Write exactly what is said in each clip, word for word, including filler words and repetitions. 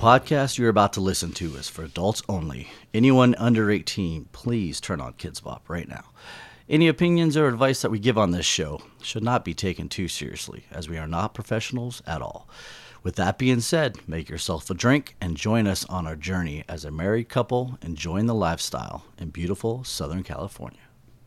podcast you're about to listen to is for adults only. Anyone under eighteen, please turn on Kids Bop right now. Any opinions or advice that we give on this show should not be taken too seriously, as we are not professionals at all. With that being said, make yourself a drink and join us on our journey as a married couple enjoying the lifestyle in beautiful Southern California.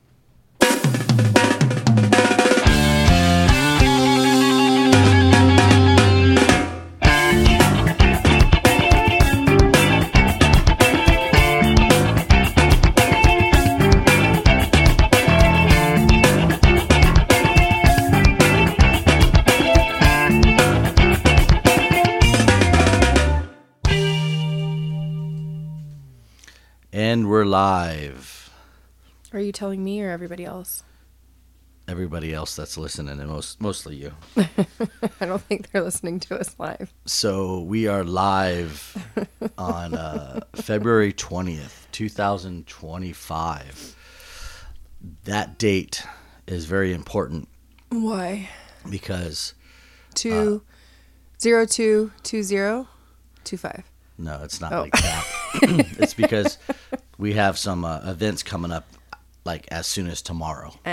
And we're live. Are you telling me or everybody else? Everybody else that's listening, and most mostly you. I don't think they're listening to us live. So we are live on uh, February twentieth, twenty twenty-five. That date is very important. Why? Because Two, uh, zero two two zero two five. No, it's not oh. like that. It's because we have some uh, events coming up, like as soon as tomorrow. Oh.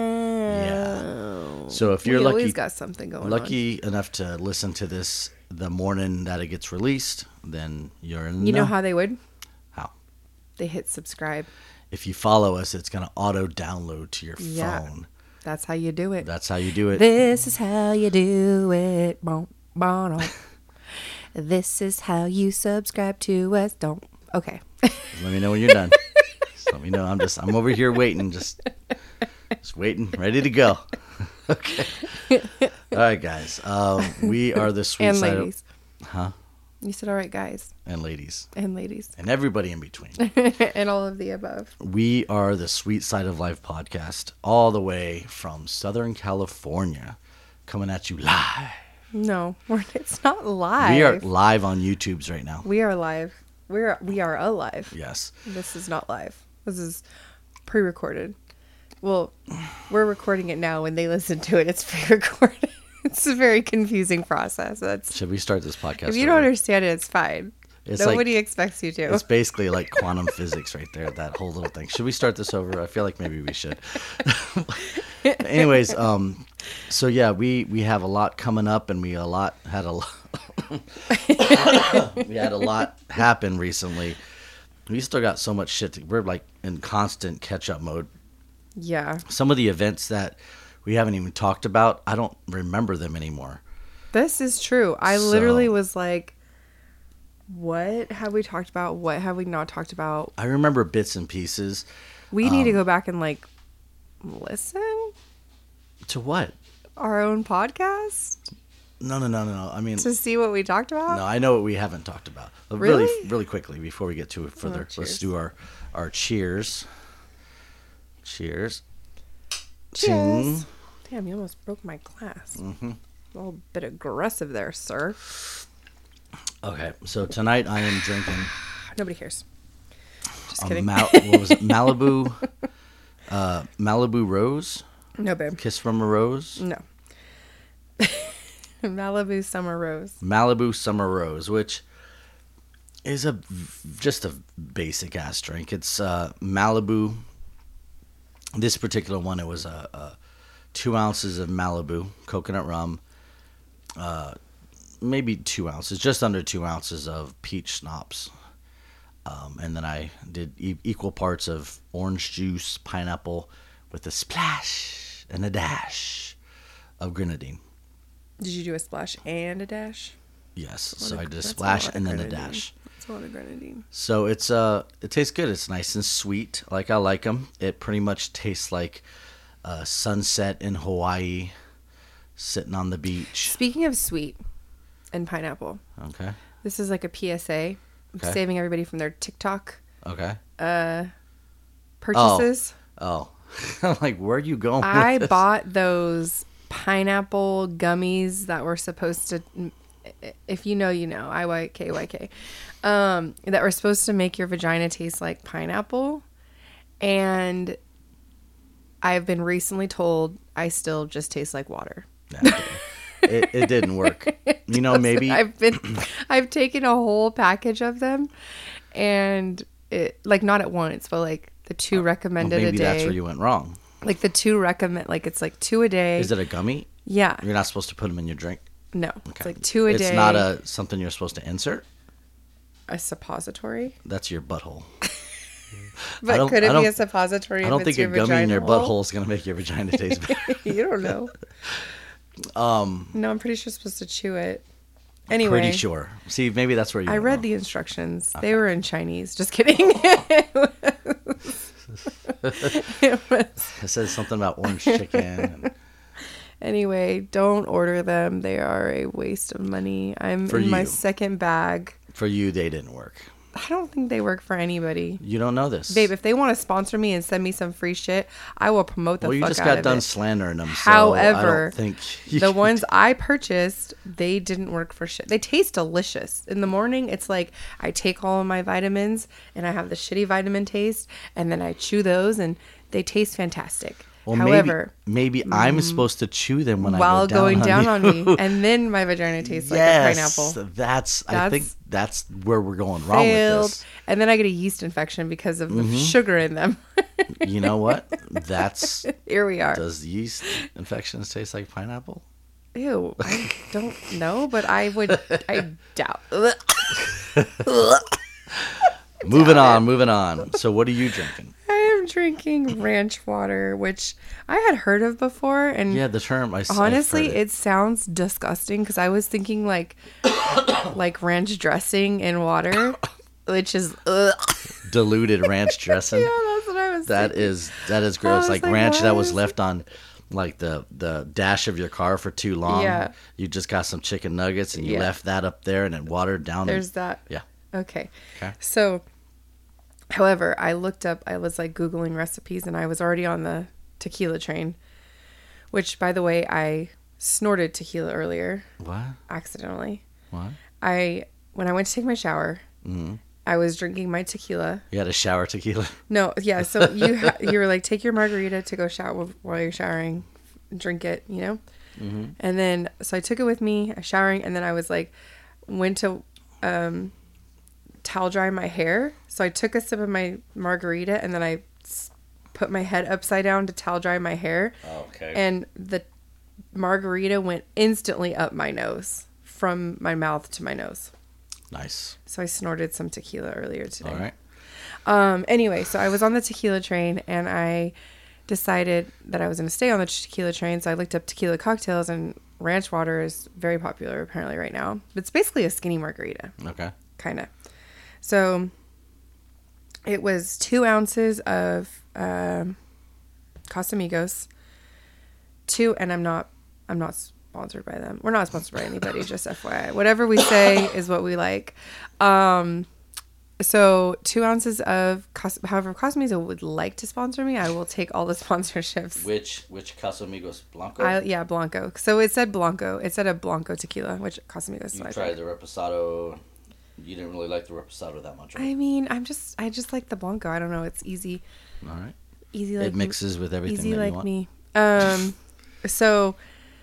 Yeah. So if you're we lucky, always got something going lucky on. enough to listen to this the morning that it gets released, then you're in. You know. know how they would? How? They hit subscribe. If you follow us, it's gonna auto download to your yeah. phone. That's how you do it. That's how you do it. This is how you do it. Bon, bon, bon. This is how you subscribe to us. Don't. Okay. Let me know when you're done. Just let me know. I'm just. I'm over here waiting. Just. Just waiting, ready to go. Okay. All right, guys. Um, we are the sweet and side ladies. Of, huh? You said all right, guys. And ladies. And ladies. And everybody in between. And all of the above. We are the Sweet Side of Life podcast, all the way from Southern California, coming at you live. No, we're, it's not live. We are live on YouTube's right now. We are live. We're we are alive. Yes. This is not live. This is pre-recorded. Well, we're recording it now. When they listen to it, it's pre-recorded. It's a very confusing process. That's. Should we start this podcast? If you over? don't understand it, it's fine. It's Nobody like, expects you to. It's basically like quantum physics right there, that whole little thing. Should we start this over? I feel like maybe we should. Anyways, um, so yeah, we, we have a lot coming up, and we a lot had a lot, we had a lot happen recently. We still got so much shit. To, we're like in constant catch up mode. Yeah. Some of the events that we haven't even talked about, I don't remember them anymore. This is true. I so, literally was like, what have we talked about? What have we not talked about? I remember bits and pieces. We need um, to go back and like listen. To what? Our own podcast? No, no, no, no, no. I mean, to see what we talked about? No, I know what we haven't talked about. Really? Really, really quickly before we get to it further, oh, let's do our, our cheers. Cheers. Cheers. Ching. Damn, you almost broke my glass. Mm-hmm. A little bit aggressive there, sir. Okay, so tonight I am drinking. Nobody cares. Just kidding. Mal- what was it? Malibu, uh, Malibu Rose. No, babe. Kiss from a Rose. No. Malibu Summer Rose. Malibu Summer Rose, which is a just a basic ass drink. It's uh, Malibu. This particular one, it was a, a two ounces of Malibu coconut rum. Uh, maybe two ounces, just under two ounces of peach schnapps. Um, and then I did e- equal parts of orange juice, pineapple, with a splash and a dash of grenadine. Did you do a splash and a dash? Yes. So I did a splash and then a grenadine. dash. That's a lot of grenadine. So it's uh, it tastes good. It's nice and sweet, like I like them. It pretty much tastes like uh, sunset in Hawaii, sitting on the beach. Speaking of sweet and pineapple. Okay. This is like a P S A. I'm okay. saving everybody from their TikTok. Okay. Uh, purchases. Oh. oh. I'm like, where are you going? I with this? bought those pineapple gummies that were supposed to, if you know, you know, I Y K Y K, um, that were supposed to make your vagina taste like pineapple. And I've been recently told I still just taste like water. it, it didn't work. You know, maybe I've been, I've taken a whole package of them, and it like not at once, but like the two recommended well, maybe a day. that's where you went wrong. Like the two recommend, like it's like two a day. Is it a gummy? Yeah. You're not supposed to put them in your drink. No, Okay. it's like two a it's day. It's not a something you're supposed to insert. A suppository. That's your butthole. But don't- could I it be don't- a suppository? I don't if think it's a your gummy in your vagina butthole hole? is going to make your vagina taste better. You don't know. Um, No, I'm pretty sure you're supposed to chew it. Anyway, pretty sure. See, maybe that's where you. I went read wrong. the instructions. They were in Chinese. Just kidding. It was- It says something about orange chicken. And Anyway, don't order them. They are a waste of money. I'm For in my you. second bag. for you, they didn't work. I don't think they work for anybody. You don't know this, Babe, if they want to sponsor me and send me some free shit, I will promote the Well, you fuck just out got of done it. slandering them. So However, I don't think you The can- ones I purchased, they didn't work for shit. They taste delicious. In the morning, it's like I take all of my vitamins and I have the shitty vitamin taste, and then I chew those and they taste fantastic. Well, However, maybe, maybe I'm supposed to chew them when while I go down going on down you. on me, and then my vagina tastes like a yes, pineapple. that's, I That's- think that's where we're going wrong Failed. with this. And then I get a yeast infection because of the Mm-hmm. sugar in them. You know what? That's Here we are. does yeast infections taste like pineapple? Ew, I don't know, but I would, I doubt. Moving on, moving on. So what are you drinking? I am drinking ranch water, which I had heard of before, and Yeah, the term I s- I've honestly, heard it. sounds disgusting because I was thinking like, like ranch dressing in water, which is, ugh. diluted ranch dressing. Yeah, that's what I was. That thinking. is that is gross. was Like, like, ranch that why was is left on like the the dash of your car for too long. Yeah. You just got some chicken nuggets and you Yeah. left that up there and it watered down. There's and, that. yeah. Okay. Okay. So, however, I looked up. I was like googling recipes, and I was already on the tequila train. Which, by the way, I snorted tequila earlier What? accidentally. What? I when I went to take my shower, Mm-hmm. I was drinking my tequila. You had a shower tequila. No, yeah. So you ha- you were like, take your margarita to go shower while you're showering, drink it, you know. Mm-hmm. And then so I took it with me, I was showering, and then I was like, went to um, towel dry my hair. So I took a sip of my margarita, and then I s- put my head upside down to towel dry my hair, Okay. and the margarita went instantly up my nose from my mouth to my nose. Nice. So I snorted some tequila earlier today. All right. Um, anyway, so I was on the tequila train, and I decided that I was going to stay on the tequila train. So I looked up tequila cocktails, and ranch water is very popular apparently right now. It's basically a skinny margarita, Okay. kind of. So it was two ounces of um, Casamigos, two, and I'm not, I'm not sponsored by them. We're not sponsored by anybody, just F Y I. Whatever we say is what we like. Um, so two ounces of, Cas- however, if Casamigos would like to sponsor me, I will take all the sponsorships. Which which Casamigos Blanco? I, yeah, Blanco. So it said Blanco. It said a Blanco tequila, which Casamigos. you so I tried tried. the Reposado. You didn't really like the Reposado that much, right? I mean, I'm just, I just like the Blanco. I don't know. It's easy, All right. easy like It mixes with everything easy that like you want. me. Um, so,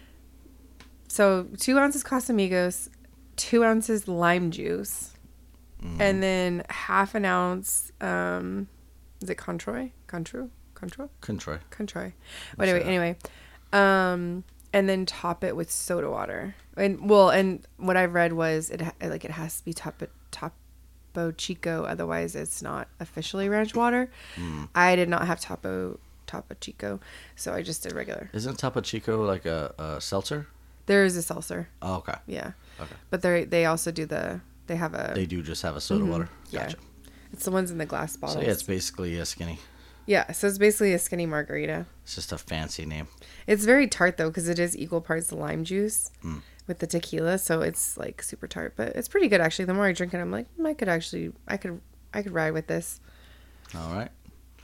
so two ounces Casamigos, two ounces lime juice, Mm. and then half an ounce. Um, is it Controy? Contro? Contro? Controy. Controy. But anyway, that? anyway, um, and then top it with soda water. And well, and what I've read was it ha- like it has to be top Topo Chico, otherwise it's not officially ranch water. Mm. I did not have Topo Topo Chico, so I just did regular. Isn't Topo Chico like a, a seltzer? There is a seltzer, Oh, okay. yeah, Okay. but they they also do the they have a They do just have a soda water. Mm-hmm. yeah. Gotcha. It's the ones in the glass bottles. So yeah, it's basically a skinny. yeah, so it's basically a skinny margarita. It's just a fancy name. It's very tart though, because it is equal parts lime juice Mm. with the tequila, so it's like super tart. But it's pretty good actually. The more I drink it, I'm like, mm, I could actually, I could, I could ride with this. All right.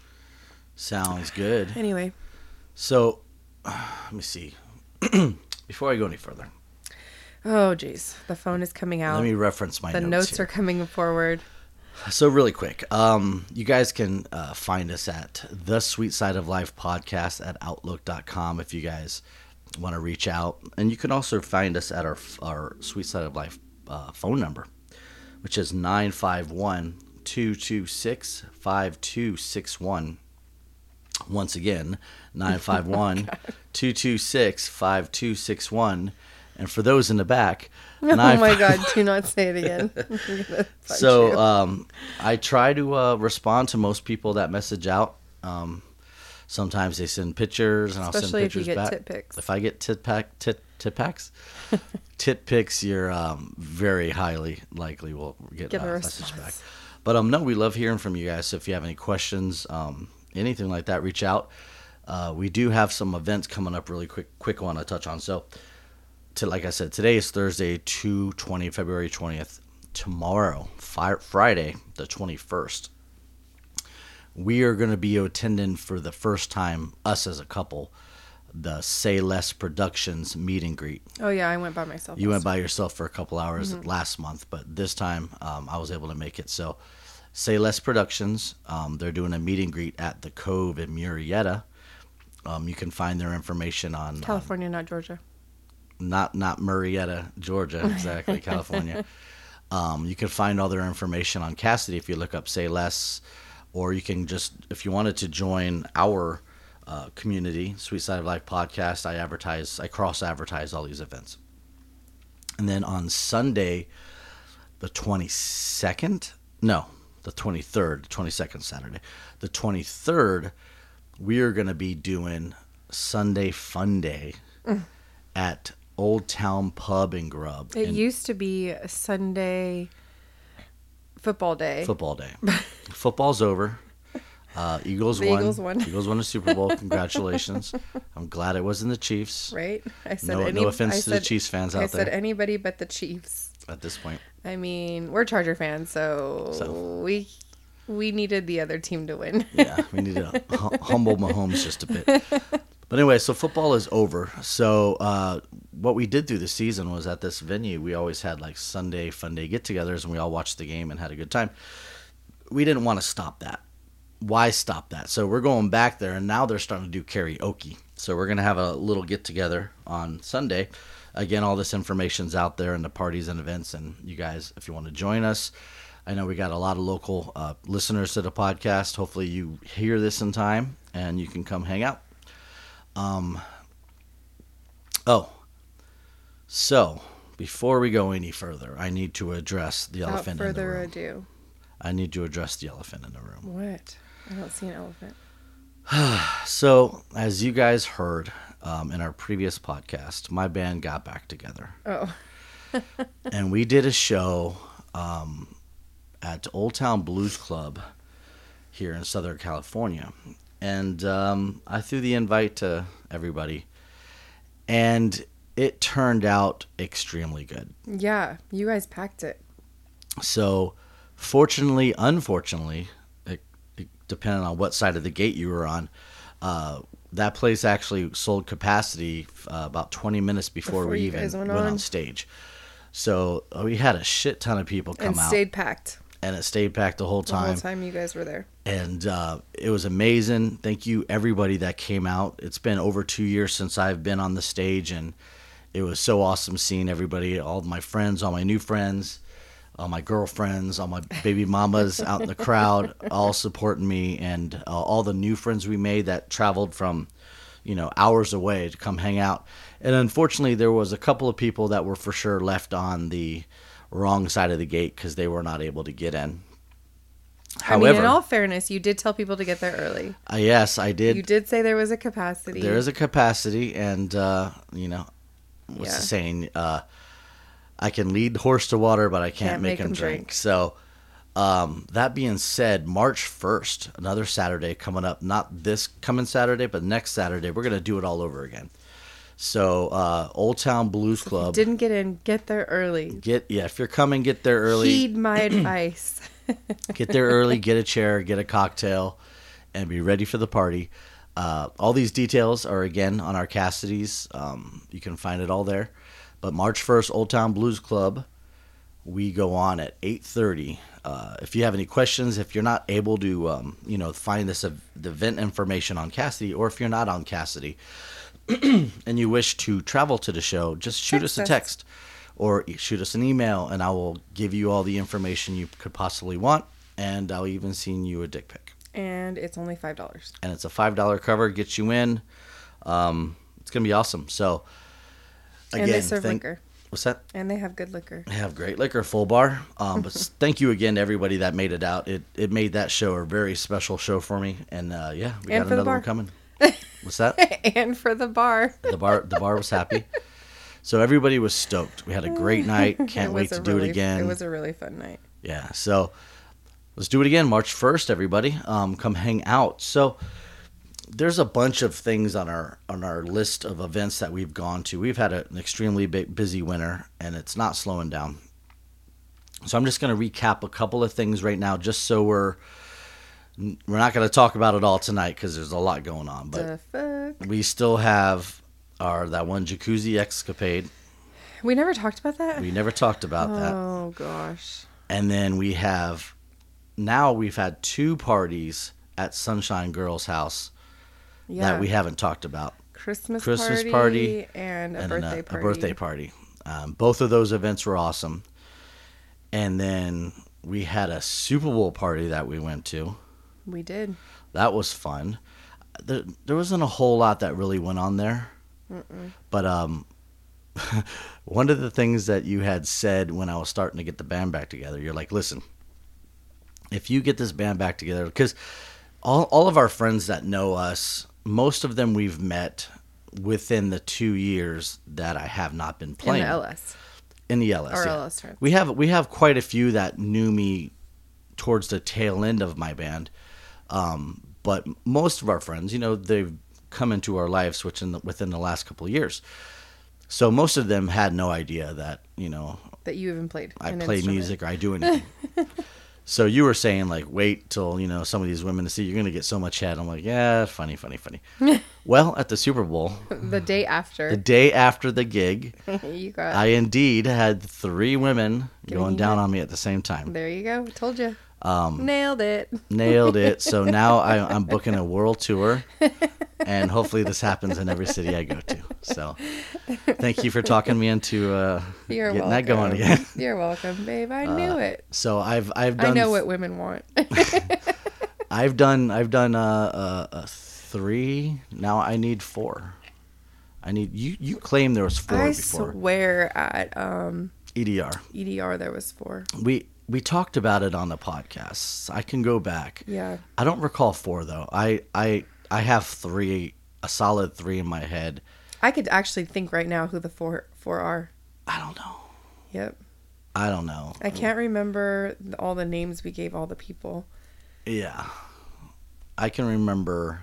Sounds good. Anyway, So, let me see. Before I go any further, oh jeez, the phone is coming out. let me reference my the notes, notes here. are coming forward. So really quick, um, you guys can uh, find us at the Sweet Side of Life podcast at outlook dot com if you guys want to reach out. And you can also find us at our our Sweet Side of Life uh, phone number, which is nine five one, two two six, five two six one. Once again, nine five one, two two six, five two six one. And for those in the back, oh my God, do not say it again. So um, I try to uh, respond to most people that message out. Um, sometimes they send pictures, and Especially I'll send pictures if you get back. tit pics. If I get tit pack, tit tit packs, tit pics, you're um, very highly likely will get, Get a a message back. response. But um, no, we love hearing from you guys. So if you have any questions, um, anything like that, reach out. Uh, we do have some events coming up really quick. Quick one to touch on. So, to like I said, today is Thursday, two twenty, February twentieth. Tomorrow, fi- Friday, the twenty-first, we are going to be attending for the first time, us as a couple, the Say Less Productions meet and greet. Oh yeah, I went by myself. You went last by yourself for a couple hours Mm-hmm. last month, but this time um, I was able to make it. So, Say Less Productions, um, they're doing a meet and greet at the Cove in Murrieta. Um, you can find their information on um, California, not Georgia. not not Murrieta, Georgia, exactly, California. Um, you can find all their information on Cassidy if you look up Say Less, or you can just, if you wanted to join our uh, community, Sweet Side of Life podcast, I advertise, I cross advertise all these events. And then on Sunday, the twenty-second, no, the twenty-third, the twenty-second Saturday, the twenty-third, we are going to be doing Sunday Fun Day at Old Town Pub and Grub. It in used to be a Sunday football day. football day. Football's over. Uh, Eagles The won. Eagles won. Eagles won the Super Bowl. Congratulations. I'm glad it wasn't the Chiefs. Right? I said No, any, no offense I to the said- Chiefs fans I out said there anybody but the Chiefs. at this point. I mean, we're Charger fans, so, So. we we needed the other team to win. Yeah, we need to hum- humble Mahomes just a bit. But anyway, so football is over. So uh, what we did through the season was at this venue, we always had like Sunday Fun Day get-togethers, and we all watched the game and had a good time. We didn't want to stop that. Why stop that? So we're going back there, and now they're starting to do karaoke. So we're going to have a little get-together on Sunday. Again, all this information's out there in the parties and events, and you guys, if you want to join us, I know we got a lot of local uh, listeners to the podcast. Hopefully you hear this in time, and you can come hang out. Um. Oh, so before we go any further, I need to address the Without elephant in the further room. ado. I need to address the elephant in the room. What? I don't see an elephant. So, as you guys heard um, in our previous podcast, my band got back together, Oh. and we did a show um, at Old Town Blues Club here in Southern California. And um, I threw the invite to everybody, and it turned out extremely good. Yeah, you guys packed it. So, fortunately, unfortunately, it, it, depending on what side of the gate you were on, uh, that place actually sold capacity uh, about twenty minutes before, Before we you even guys went went on. on. stage. So, uh, we had a shit ton of people come And out, stayed packed and it stayed packed the whole the time. whole time you guys were there. And uh, it was amazing. Thank you, everybody that came out. It's been over two years since I've been on the stage, and it was so awesome seeing everybody, all my friends, all my new friends, all my girlfriends, all my baby mamas out in the crowd, all supporting me, and uh, all the new friends we made that traveled from, you know, hours away to come hang out. And unfortunately, there was a couple of people that were for sure left on the wrong side of the gate because they were not able to get in. I mean, However, in all fairness, you did tell people to get there early. uh, yes, I did. You did say there was a capacity. There is a capacity, and uh, you know, what's Yeah. the saying? Uh, I can lead the horse to water, but I can't, Can't make, make him him drink. drink. So, um, that being said, March first, another Saturday coming up. Not this coming Saturday, but next Saturday, we're gonna do it all over again. So, uh, Old Town Blues Club. Didn't get in. Get there early. Get yeah, if you're coming, get there early. Heed my advice. Get there early, get a chair, get a cocktail, and be ready for the party. Uh, all these details are, again, on our Cassidy's. Um, you can find it all there. But March first, Old Town Blues Club, we go on at eight thirty. Uh, if you have any questions, if you're not able to, um, you know, find this ev- the event information on Cassidy, or if you're not on Cassidy, and you wish to travel to the show, just shoot Text us a us. text or e- shoot us an email, and I will give you all the information you could possibly want, and I'll even send you a dick pic. And it's only five dollars. And it's a five dollar cover, gets you in. Um, it's going to be awesome. So, again, And they serve thank- liquor. What's that? And they have good liquor. They have great liquor, full bar. Um, but s- thank you again to everybody that made it out. It it made that show a very special show for me. And uh, yeah, we And got for the another bar. one coming. What's that? And for the bar. The bar the bar was happy. So everybody was stoked. We had a great night. Can't It wait was to a do really- it again. It was a really fun night. Yeah. So let's do it again. March first, everybody. Um, come hang out. So there's a bunch of things on our on our list of events that we've gone to. We've had a, an extremely big, busy winter, and it's not slowing down. So I'm just going to recap a couple of things right now, just so we're we're not going to talk about it all tonight because there's a lot going on. But The fuck? we still have our that one jacuzzi escapade. We never talked about that? We never talked about that. Oh, gosh. And then we have now we've had two parties at Sunshine Girls House Yeah. that we haven't talked about. Christmas, Christmas party, party and a and birthday then a, party. a birthday party. Um, both of those events were awesome. And then we had a Super Bowl party that we went to. We did. That was fun. There, there wasn't a whole lot that really went on there. Mm-mm. But um, one of the things that you had said when I was starting to get the band back together, you're like, listen, if you get this band back together, because all, all of our friends that know us, most of them we've met within the two years that I have not been In playing. the L S. In the L S, Or yeah. L S friends. We have we have quite a few that knew me towards the tail end of my band, um, but most of our friends, you know, they've come into our lives within the, within the last couple of years. So most of them had no idea that, you know, That you even played. I an play instrument. music or I do anything. So you were saying, like, wait till, you know, some of these women to see you're going to get so much head. I'm like, yeah, funny, funny, funny. Well, at the Super Bowl, The day after. the day after the gig, you got. I indeed had three women Giving going you down head. on me at the same time. There you go. Told you. Um, Nailed it. nailed it. So now I, I'm booking a world tour, and hopefully this happens in every city I go to. So thank you for talking me into uh, You're getting welcome. that going again. You're welcome, babe. I knew it. So I've I've done I know what women want. I've done I've done uh, uh, uh, three. Now I need four. I need you. You claimed there was four I before swear at um, E D R. E D R there was four. We we talked about it on the podcast. I can go back. Yeah. I don't recall four though. I I I have three, a solid three in my head. I could actually think right now who the four four are. I don't know. Yep. I don't know. I can't remember the- all the names we gave all the people. Yeah, I can remember.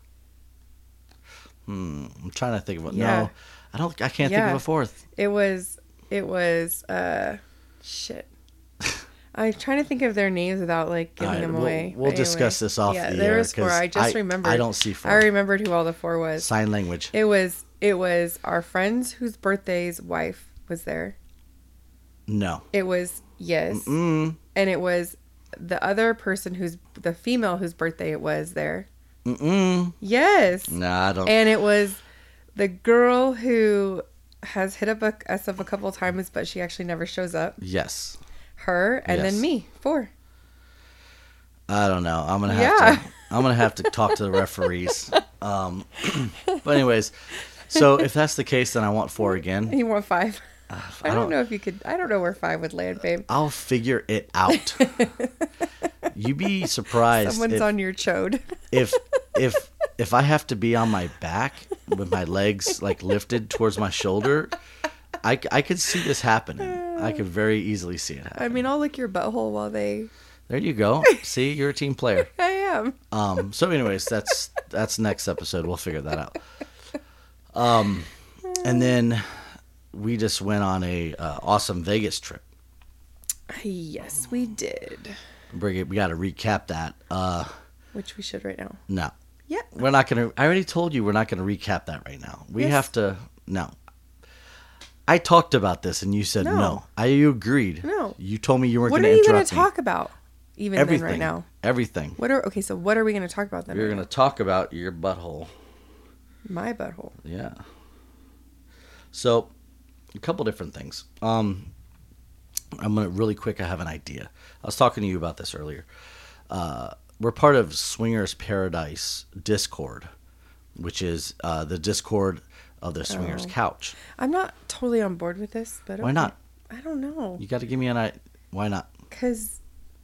Hmm. I'm trying to think of it. Yeah. No, I don't. I can't think Yeah. of a fourth. It was it was uh shit. I'm trying to think of their names without like giving All right, them we'll- away. we'll But discuss this off yeah, the there air, was four. 'cause I just I- remembered. I don't see four. I remembered who all the four was. Sign language. It was it was our friend's whose birthday's wife was there. No. It was yes, Mm. and it was the other person who's the female whose birthday it was there. Mm. Yes, Nah, I don't. and it was the girl who has hit up a, us up a couple times, but she actually never shows up. Yes. Her and Yes. then me, four. I don't know. I'm gonna have Yeah. to. I'm gonna have to talk to the referees. Um, but anyways, so if that's the case, then I want four again. You want five? Uh, I don't know if you could. I don't know where five would land, babe. I'll figure it out. You'd be surprised Someone's if, on your chode. if if if I have to be on my back with my legs like lifted towards my shoulder. I, I could see this happening. I could very easily see it happen. I mean, I'll lick your butthole while they. There you go. See, you're a team player. I am. Um. So, anyways, that's that's next episode. We'll figure that out. Um, and then we just went on a uh, awesome Vegas trip. Yes, we did. Brig- We got to recap that. Uh, Which we should right now. no, Yeah. we're not gonna. I already told you we're not gonna recap that right now. We Yes. have to. No. I talked about this and you said no. No. I you agreed. No. You told me you weren't What going are to you going interrupt to me. talk about? Even Everything. then, right now. Everything. What are okay? So what are we going to talk about then? We're right going to talk about your butthole. My butthole. Yeah. So, a couple different things. Um, I'm gonna really quick. I have an idea. I was talking to you about this earlier. Uh, we're part of Swingers Paradise Discord, which is uh, the Discord of the Swingers Oh. Couch. I'm not totally on board with this, but Why okay. not? I don't know. You got to give me an idea. Why not? Because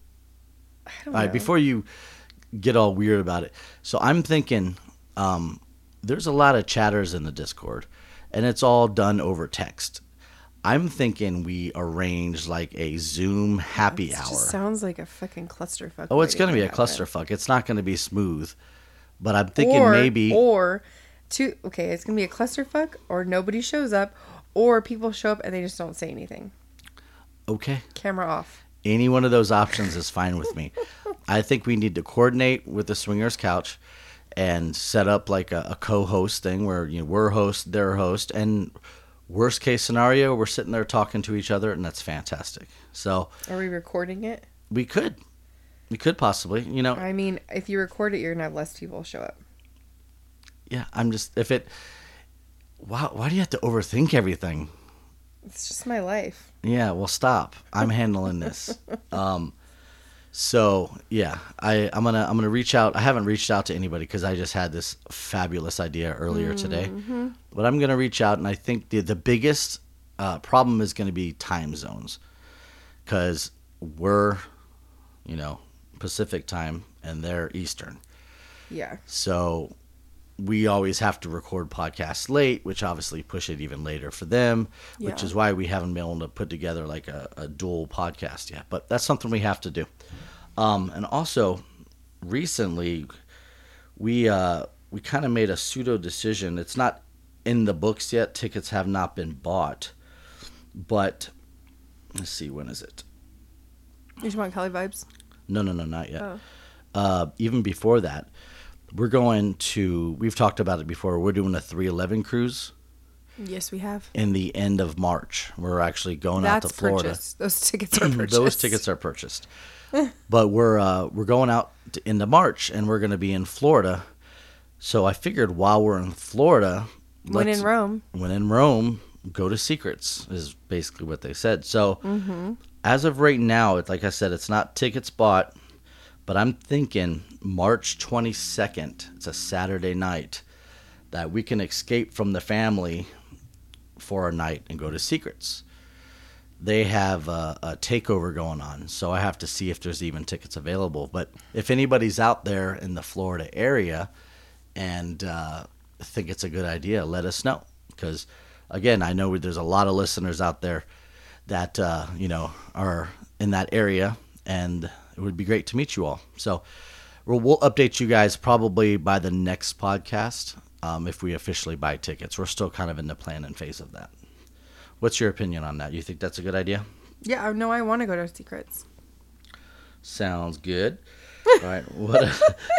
I don't All right, know. before you get all weird about it. So I'm thinking um, there's a lot of chatters in the Discord, and it's all done over text. I'm thinking we arrange like a Zoom happy It hour. just sounds like a fucking clusterfuck. Oh, it's going to be a waiting to happen. clusterfuck. It's not going to be smooth. But I'm thinking or, maybe. Or, two, okay, it's going to be a clusterfuck, or nobody shows up, or people show up and they just don't say anything. Okay. Camera off. Any one of those options is fine with me. I think we need to coordinate with the Swingers Couch and set up like a, a co-host thing where you know we're host, they're host, and worst case scenario, we're sitting there talking to each other, and that's fantastic. So Are we recording it? we could, we could possibly, you know, I mean, if you record it, you're going to have less people show up. yeah. I'm just if it. Why, why do you have to overthink everything? It's just my life. Yeah, well, stop. I'm handling this. Um, so yeah, I I'm gonna I'm gonna reach out. I haven't reached out to anybody because I just had this fabulous idea earlier today. But I'm gonna reach out, and I think the the biggest uh, problem is going to be time zones, because we're, you know, Pacific time and they're Eastern. Yeah. So we always have to record podcasts late, which obviously push it even later for them, which Yeah. is why we haven't been able to put together like a, a dual podcast yet. But that's something we have to do. Um, and also, recently, we uh, we kind of made a pseudo decision. It's not in the books yet. Tickets have not been bought. But let's see, when is it? You just want Kelly vibes? No, no, no, not yet. Oh. Uh, even before that, we're going to, we've talked about it before, we're doing a three eleven cruise Yes, we have. in the end of March. We're actually going That's out to Florida. purchased. Those tickets are purchased. Those tickets are purchased. But we're uh, we're going out to, into March, and we're going to be in Florida. So I figured while we're in Florida, When let's- in Rome. when in Rome, go to Secrets is basically what they said. So Mm-hmm. as of right now, it's like I said, it's not tickets bought, but I'm thinking March twenty-second. It's a Saturday night that we can escape from the family for a night and go to Secrets. They have a, a takeover going on, so I have to see if there's even tickets available. But if anybody's out there in the Florida area and uh, think it's a good idea, let us know. Because, again, I know there's a lot of listeners out there that, uh, you know, are in that area, and it would be great to meet you all. So we'll, we'll update you guys probably by the next podcast um, if we officially buy tickets. We're still kind of in the planning phase of that. What's your opinion on that? You think that's a good idea? Yeah, no, I want to go to Secrets. Sounds good. All right. What?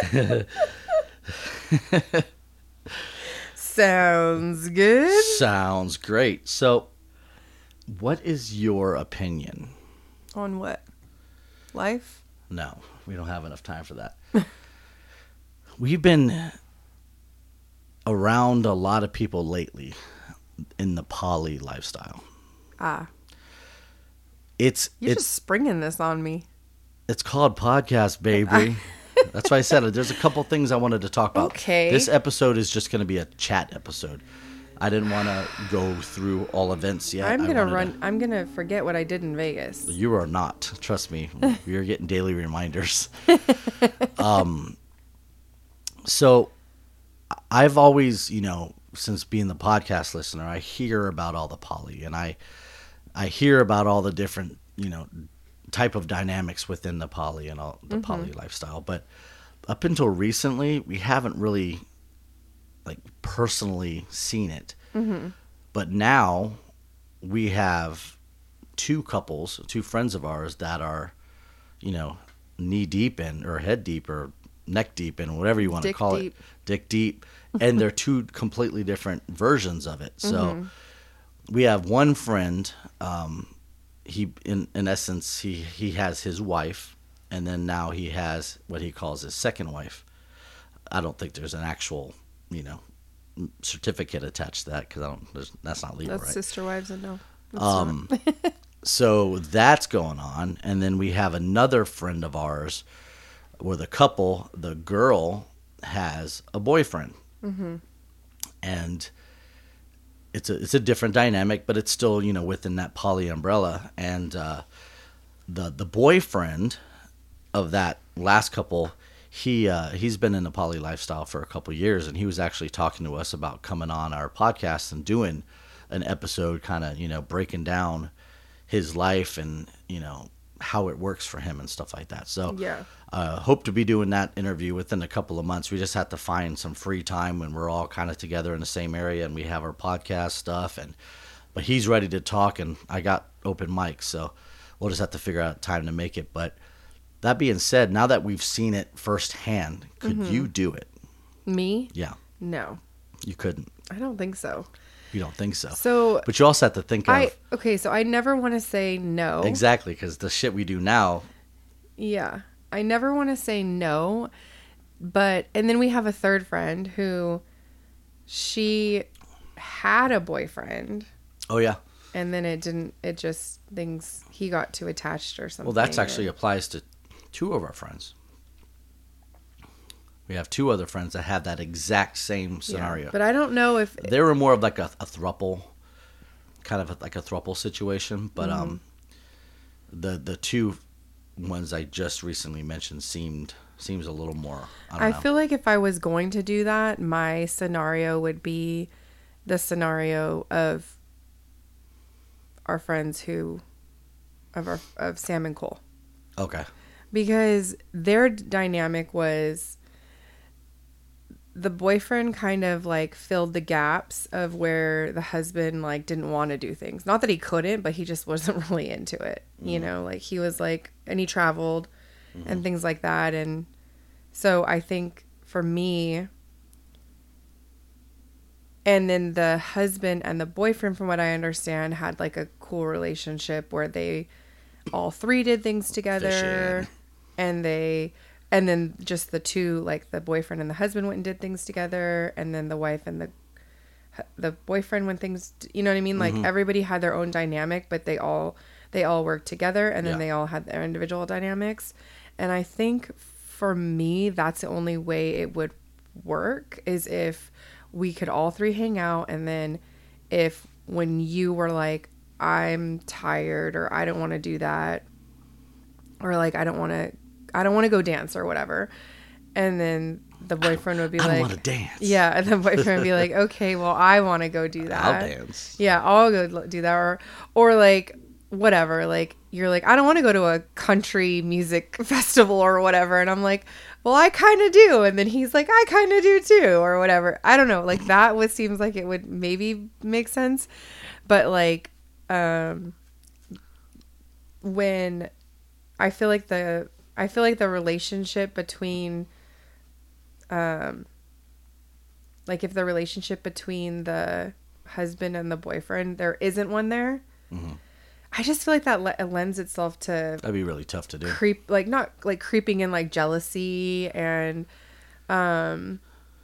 Sounds good. Sounds great. So, what is your opinion? On what? Life? No, we don't have enough time for that. We've been around a lot of people lately in the poly lifestyle. Ah. You're It's it's just springing this on me. it's called podcast, baby. That's why I said it. There's a couple things I wanted to talk about. Okay. This episode is just going to be a chat episode. I didn't want to go through all events yet. I'm I gonna wanted run. to- I'm gonna forget what I did in Vegas. You are not. Trust me. You're getting daily reminders. um, so I've always, you know, since being the podcast listener, I hear about all the poly, and I, I hear about all the different, you know, type of dynamics within the poly and all the poly lifestyle. But up until recently, we haven't really, like, personally seen it. Mm-hmm. But now we have two couples, two friends of ours that are, you know, knee deep in, or head deep, or neck deep in, whatever you want to Dick call deep. it, dick deep. And they're two completely different versions of it. So Mm-hmm. we have one friend, um, he, in, in essence, he, he has his wife, and then now he has what he calls his second wife. I don't think there's an actual, you know, certificate attached to that because I don't. There's, that's not legal, That's right? sister wives and no. That's Um, not. so that's going on, and then we have another friend of ours, where the couple, the girl, has a boyfriend, Mm-hmm. and it's a it's a different dynamic, but it's still, you know, within that poly umbrella, and uh, the the boyfriend of that last couple, he uh, he's been in the poly lifestyle for a couple years, and he was actually talking to us about coming on our podcast and doing an episode, kind of, you know, breaking down his life and, you know, how it works for him and stuff like that. So Yeah. uh, hope to be doing that interview within a couple of months. We just have to find some free time when we're all kind of together in the same area and we have our podcast stuff. And but he's ready to talk, and I got open mics, so we'll just have to figure out time to make it. But that being said, now that we've seen it firsthand, could Mm-hmm. you do it? Me? Yeah, No. you couldn't. I don't think so. You don't think so? So But you also have to think of I okay, so I never want to say no. exactly, because the shit we do now. Yeah. I never want to say no, but and then we have a third friend who she had a boyfriend Oh yeah. and then it didn't it just things he got too attached or something. Well, that's or- actually applies to two of our friends. We have two other friends that have that exact same Yeah. scenario. But I don't know if They were more of like a, a throuple, kind of a, like a throuple situation. But Mm-hmm. um, the the two ones I just recently mentioned seemed seems a little more. I don't I know. feel like if I was going to do that, my scenario would be the scenario of our friends who of our of Sam and Cole, Okay. because their dynamic was the boyfriend kind of like filled the gaps of where the husband like didn't want to do things. Not that he couldn't, but he just wasn't really into it. You know, like he was like, and he traveled and things like that. And so I think for me, and then the husband and the boyfriend, from what I understand, had like a cool relationship where they all three did things together. Fishing. And they, and then just the two, like the boyfriend and the husband went and did things together. And then the wife and the, the boyfriend went things, you know what I mean? Like everybody had their own dynamic, but they all, they all worked together, and then Yeah. they all had their individual dynamics. And I think for me, that's the only way it would work, is if we could all three hang out, and then if when you were like, I'm tired, or I don't want to do that, or like I don't want to I don't want to go dance or whatever, and then the boyfriend would be I don't like, want to dance. yeah, and the boyfriend would be like, okay, well, I want to go do that. I'll dance. Yeah, I'll go l- do that, or or like whatever, like you're like, I don't want to go to a country music festival or whatever, and I'm like, well, I kind of do, and then he's like, I kind of do too, or whatever. I don't know, like that would seems like it would maybe make sense, but like um when I feel like the I feel like the relationship between um like if the relationship between the husband and the boyfriend, there isn't one there. Mm-hmm. I just feel like that le- it lends itself to That'd be really tough to do. creep, like not like creeping in like jealousy and um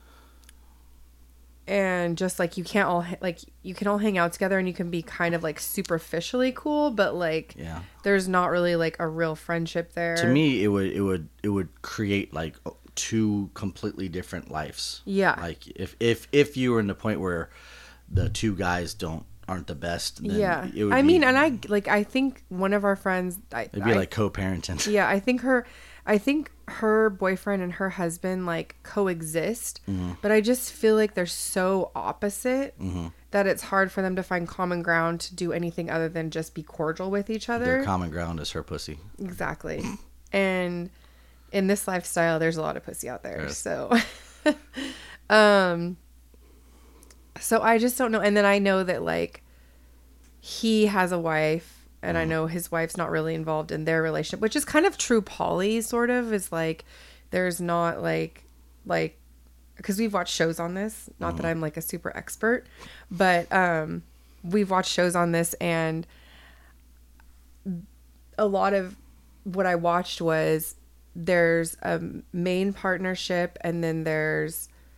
and just like you can't all ha- like you can all hang out together and you can be kind of like superficially cool, but like Yeah. there's not really like a real friendship there. To me, it would it would it would create like two completely different lives. Yeah. Like if if if you were in the point where the two guys don't aren't the best, then Yeah, it would I be, mean, and I like I think one of our friends, I, it'd be I- like co-parenting. yeah, I think her, I think her boyfriend and her husband like coexist, Mm-hmm. but I just feel like they're so opposite Mm-hmm. that it's hard for them to find common ground to do anything other than just be cordial with each other. Their common ground is her pussy. Exactly, and in this lifestyle, there's a lot of pussy out there, Yes. so, um, so I just don't know. And then I know that like he has a wife, and I know his wife's not really involved in their relationship, which is kind of true poly sort of, is like there's not like like because we've watched shows on this, not that I'm like a super expert, but um we've watched shows on this, and a lot of what I watched was there's a main partnership, and then there's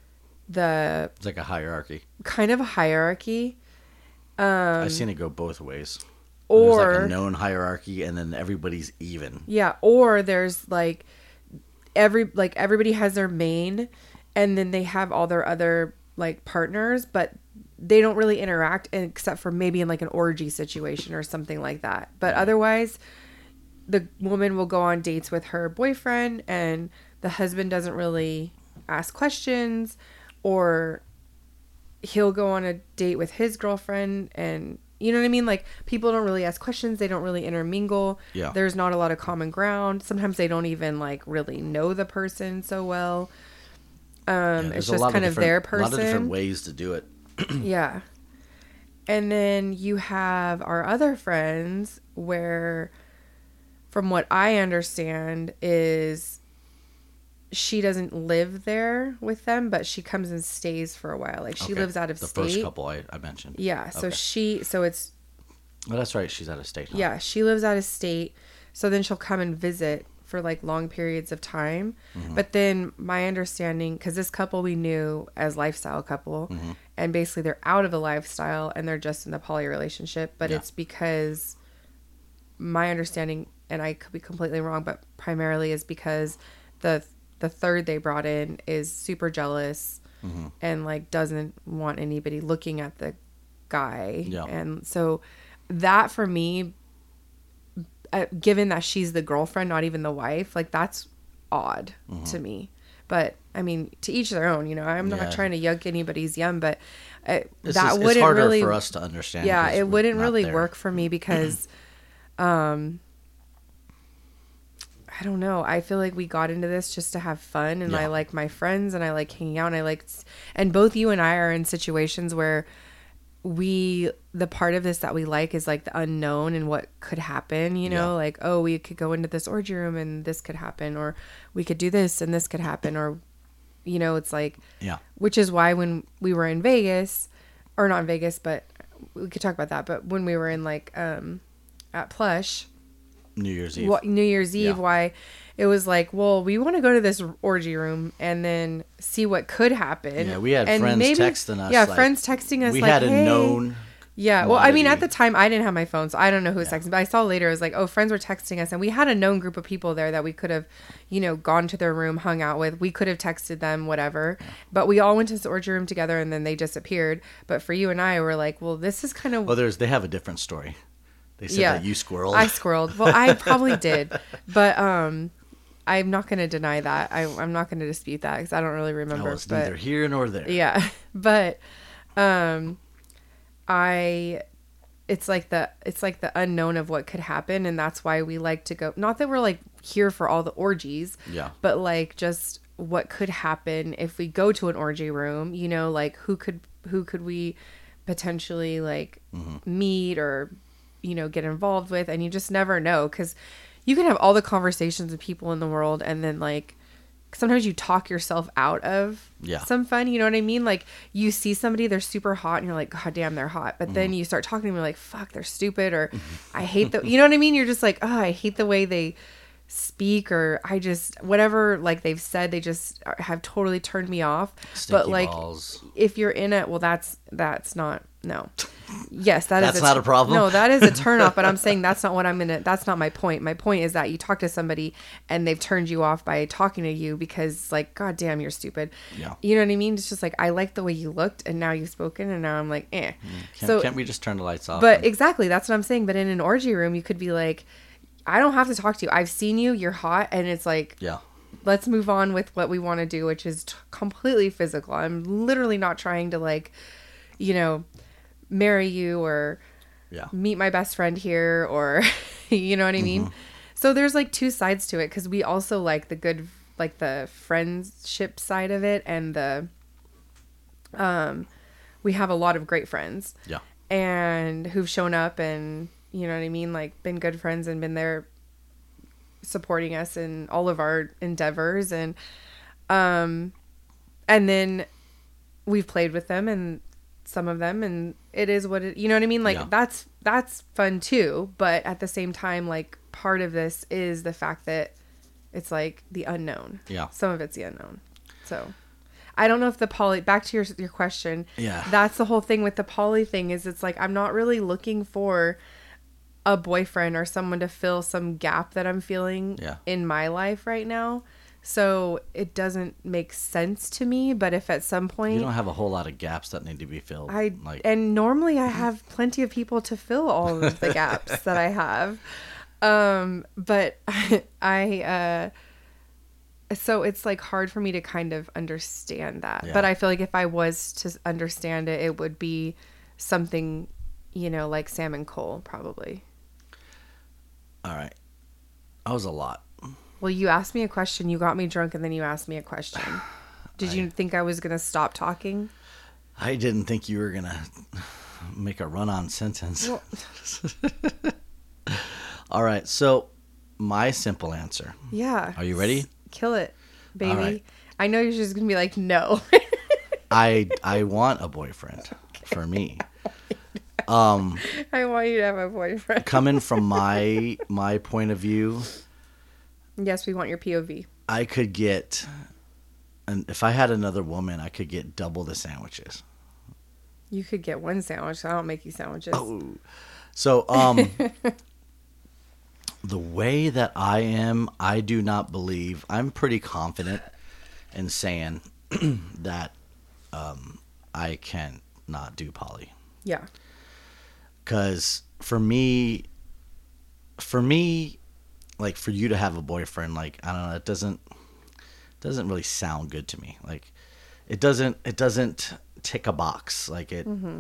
the It's like a hierarchy. kind of a hierarchy. I've seen it go both ways. Or There's like a known hierarchy, and then everybody's even. yeah, or there's like every like everybody has their main, and then they have all their other like partners, but they don't really interact except for maybe in like an orgy situation or something like that. But otherwise, the woman will go on dates with her boyfriend, and the husband doesn't really ask questions, or he'll go on a date with his girlfriend, and you know what I mean? Like, people don't really ask questions. They don't really intermingle. Yeah. There's not a lot of common ground. Sometimes they don't even like really know the person so well. Um, Yeah, it's there's a just lot kind of, different- their person. A lot of different ways to do it. Yeah. And then you have our other friends where, from what I understand, is she doesn't live there with them, but she comes and stays for a while. Like, she Okay. lives out of the state. first couple I, I mentioned. Yeah. So Okay. she, so it's, Oh, that's right. She's out of state. Huh? yeah, she lives out of state. So then she'll come and visit for like long periods of time. Mm-hmm. But then my understanding, because this couple we knew as lifestyle couple, Mm-hmm. and basically they're out of the lifestyle and they're just in the poly relationship. But Yeah. it's because my understanding, and I could be completely wrong, but primarily is because the the third they brought in is super jealous Mm-hmm. and like doesn't want anybody looking at the guy. Yeah. And so that for me, uh, given that she's the girlfriend, not even the wife, like that's odd Mm-hmm. to me. But I mean, to each their own. You know, I'm not Yeah. trying to yuck anybody's yum, but uh, It's that just- wouldn't it's harder really for us to understand. yeah, 'cause it we're wouldn't not really there. work for me because, um, I don't know. I feel like we got into this just to have fun, and I Yeah. like my friends, and I like hanging out, and I like, and both you and I are in situations where we, the part of this that we like is like the unknown and what could happen, you know, Yeah. like, oh, we could go into this orgy room and this could happen, or we could do this and this could happen, or, you know, it's like, Yeah. which is why when we were in Vegas, or not in Vegas, but we could talk about that. But when we were in like, um, at Plush, New Year's Eve. what, New Year's Eve, Yeah. why it was like, well, we want to go to this orgy room and then see what could happen. Yeah, we had And friends texting us, Yeah, like, friends texting us. we like, had a hey. known. Yeah, well, I mean, at commodity. the time, I didn't have my phone, so I don't know who was texting. But I saw later, it was like, oh, friends were texting us, and we had a known group of people there that we could have, you know, gone to their room, hung out with. We could have texted them, whatever. But we all went to this orgy room together, and then they disappeared. But for you and I, we're like, well, this is kind of Well, there's they have a different story. They said Yeah. that you squirreled. I squirreled. Well, I probably did, but um, I'm not going to deny that. I, I'm not going to dispute that because I don't really remember. no, it's but neither here nor there. yeah, but um, I, it's like the it's like the unknown of what could happen, and that's why we like to go. Not that we're like here for all the orgies, Yeah. but like just what could happen if we go to an orgy room. You know, like who could who could we potentially like Mm-hmm. meet or you know get involved with, and you just never know because you can have all the conversations with people in the world, and then like sometimes you talk yourself out of Yeah. some fun, you know what I mean? Like you see somebody, they're super hot and you're like, God damn, they're hot. But then you start talking to them, you're like, fuck, they're stupid, or I hate the, you know what I mean? You're just like, oh, I hate the way they speak, or I just, whatever, like they've said, they just are- have totally turned me off. Stinky but like, balls. if you're in it, well, that's, that's not, no. Yes, that is That's not a problem? No, that is a turn off, but I'm saying that's not what I'm gonna, that's not my point. My point is that you talk to somebody and they've turned you off by talking to you because like, God damn, you're stupid. Yeah. You know what I mean? It's just like, I like the way you looked and now you've spoken and now I'm like, eh. Can't, so, can't we just turn the lights off? but and- exactly, that's what I'm saying. But in an orgy room, you could be like, I don't have to talk to you. I've seen you, you're hot. And it's like, yeah. let's move on with what we want to do, which is t- completely physical. I'm literally not trying to like, you know, marry you or Yeah. meet my best friend here or, you know what I mean? So there's like two sides to it because we also like the good, like the friendship side of it, and the, um, we have a lot of great friends Yeah. and who've shown up and, you know what I mean? Like been good friends and been there supporting us in all of our endeavors. And, um, and then we've played with them and some of them, and it is what it, you know what I mean? Like Yeah. that's, that's fun too. But at the same time, like part of this is the fact that it's like the unknown. Yeah. Some of it's the unknown. So I don't know if the poly, back to your your question. Yeah. That's the whole thing with the poly thing is it's like I'm not really looking for a boyfriend or someone to fill some gap that I'm feeling Yeah. in my life right now. So it doesn't make sense to me, but if at some point You don't have a whole lot of gaps that need to be filled. I like and normally I have plenty of people to fill all of the gaps that I have. Um, but I, I uh, so it's like hard for me to kind of understand that. Yeah. But I feel like if I was to understand it, it would be something, you know, like Sam and Cole, probably. All right. That was a lot. Well, you asked me a question, you got me drunk, and then you asked me a question. Did I- you think I was going to stop talking? I didn't think you were going to make a run-on sentence. Well, All right. So my simple answer. yeah. Are you ready? Kill it, baby. All right. I know you're just going to be like, no. I I want a boyfriend for me. Um, I want you to have a boyfriend. coming from my my point of view, Yes, we want your P O V. I could get, and if I had another woman, I could get double the sandwiches. You could get one sandwich. So I don't make you sandwiches. Oh, so um, the way that I am, I do not believe. I'm pretty confident in saying that um, I can not do poly. Yeah. Because for me, for me, like for you to have a boyfriend, like I don't know, it doesn't doesn't really sound good to me. Like it doesn't it doesn't tick a box. Like it. Mm-hmm.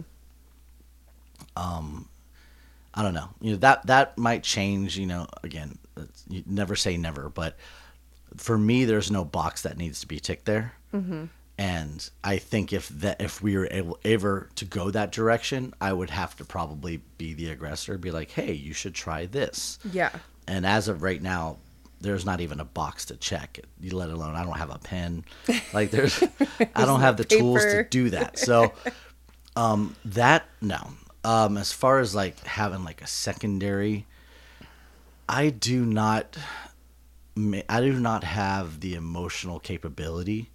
Um, I don't know. You know that that might change. You know, again, it's- you never say never, but for me, there's no box that needs to be ticked there. Mm-hmm. And I think if that if we were able ever to go that direction, I would have to probably be the aggressor, be like, "Hey, you should try this." Yeah. And as of right now, there's not even a box to check. You let alone I don't have a pen. Like there's, I don't have the tools to paper. do that. So um, that no. Um, as far as like having like a secondary, I do not. ma- I do not have the emotional capability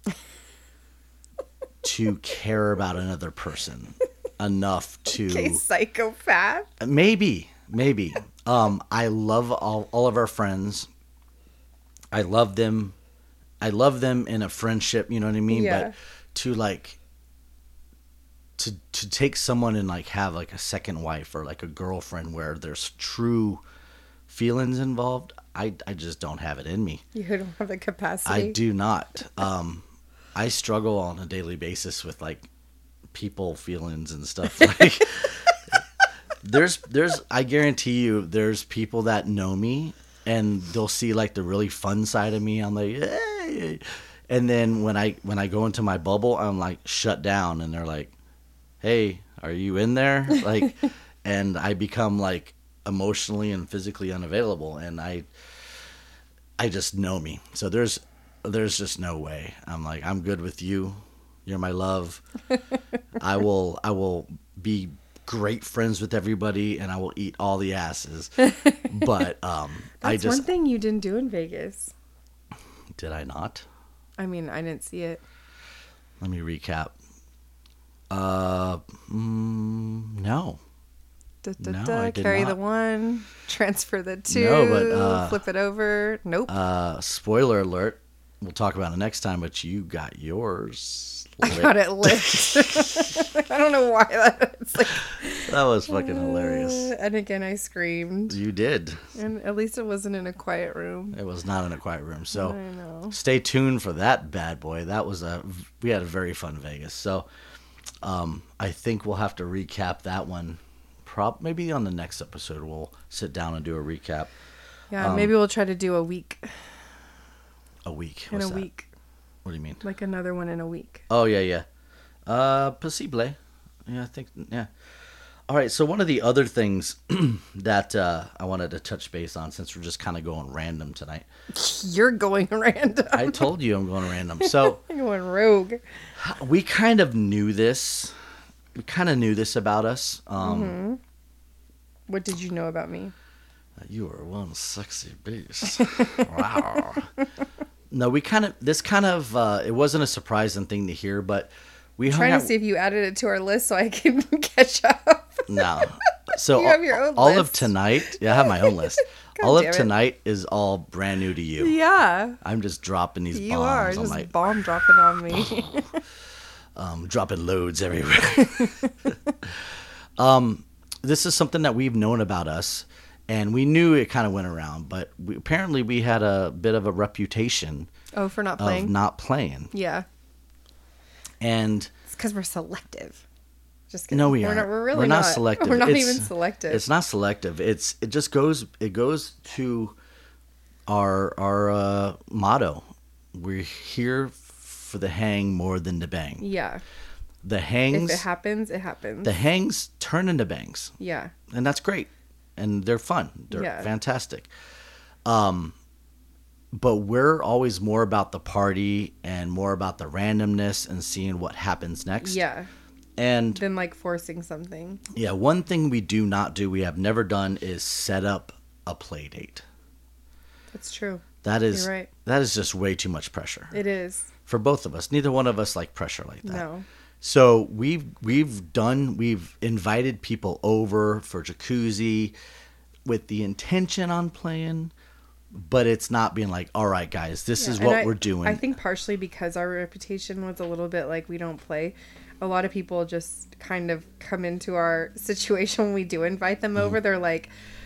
to care about another person enough to. Okay, psychopath. Maybe, maybe. Um, I love all, all of our friends. I love them. I love them in a friendship, you know what I mean? Yeah. But to like to to take someone and like have like a second wife or like a girlfriend where there's true feelings involved, I I just don't have it in me. You don't have the capacity. I do not. Um, I struggle on a daily basis with like people feelings and stuff. Like there's there's I guarantee you there's people that know me and they'll see like the really fun side of me. I'm like, hey. And then when I when I go into my bubble, I'm like shut down and they're like, hey, are you in there? Like, and I become like emotionally and physically unavailable, and I I just know me. So there's there's just no way. I'm like, I'm good with you. You're my love. I will I will be great friends with everybody, and I will eat all the asses. But um, I That's just one thing you didn't do in Vegas. did I not? I mean, I didn't see it. Let me recap. Uh, mm, no. Da, da, No, da, I did carry the not. one, transfer the two, No, but, uh, flip it over. Nope. Uh, spoiler alert. We'll talk about it next time. But you got yours. I got it lit. I don't know why that. It's like That was fucking hilarious. Uh, and again, I screamed. You did. And at least it wasn't in a quiet room. It was not in a quiet room. So I know. stay tuned for that bad boy. That was a we had a very fun Vegas. So um, I think we'll have to recap that one. Prob maybe on the next episode we'll sit down and do a recap. Yeah, Um, maybe we'll try to do a week A week. in What's a that? week, What do you mean? like another one in a week. Oh yeah, yeah. Uh, possible. Yeah, I think yeah. All right. So one of the other things that uh, I wanted to touch base on, since we're just kind of going random tonight, You're going random. I told you I'm going random. So You're going rogue. we kind of knew this. We kind of knew this about us. Um, Mm-hmm. What did you know about me? You are one sexy beast. Wow. No, we kind of this kind of uh, it wasn't a surprising thing to hear, but we I'm hung trying out. to see if you added it to our list so I can catch up. No, so You have your own all, all of list. tonight, yeah, I have my own list. God all of damn it. tonight is all brand new to you. Yeah. I'm just dropping these You are bombs on just my bomb dropping on me. um, dropping loads everywhere. um, this is something that we've known about us, and we knew it kind of went around, but we, apparently we had a bit of a reputation Oh, for not playing? of not playing. Yeah. And It's because we're selective. Just kidding. no, we we're aren't. Not, we're really we're not, not selective. We're not It's- even selective. It's not selective. It's it just goes it goes to our our uh, motto. We're here for the hang more than the bang. Yeah. The If hangs it happens, it happens. the hangs turn into bangs. yeah. And that's great. And they're fun. They're Yeah. fantastic. Um but we're always more about the party and more about the randomness and seeing what happens next. Yeah. And Than like forcing something. yeah, one thing we do not do, we have never done, is set up a play date. That's true. That is You're right. that is just way too much pressure It is. for both of us. Neither one of us like pressure like that. No. So we've we've done we've invited people over for jacuzzi with the intention on playing, but it's not being like, all right, guys, this Yeah, is and what I- we're doing. I think partially because our reputation was a little bit like we don't play. A lot of people just kind of come into our situation when we do invite them Mm-hmm. over. They're like,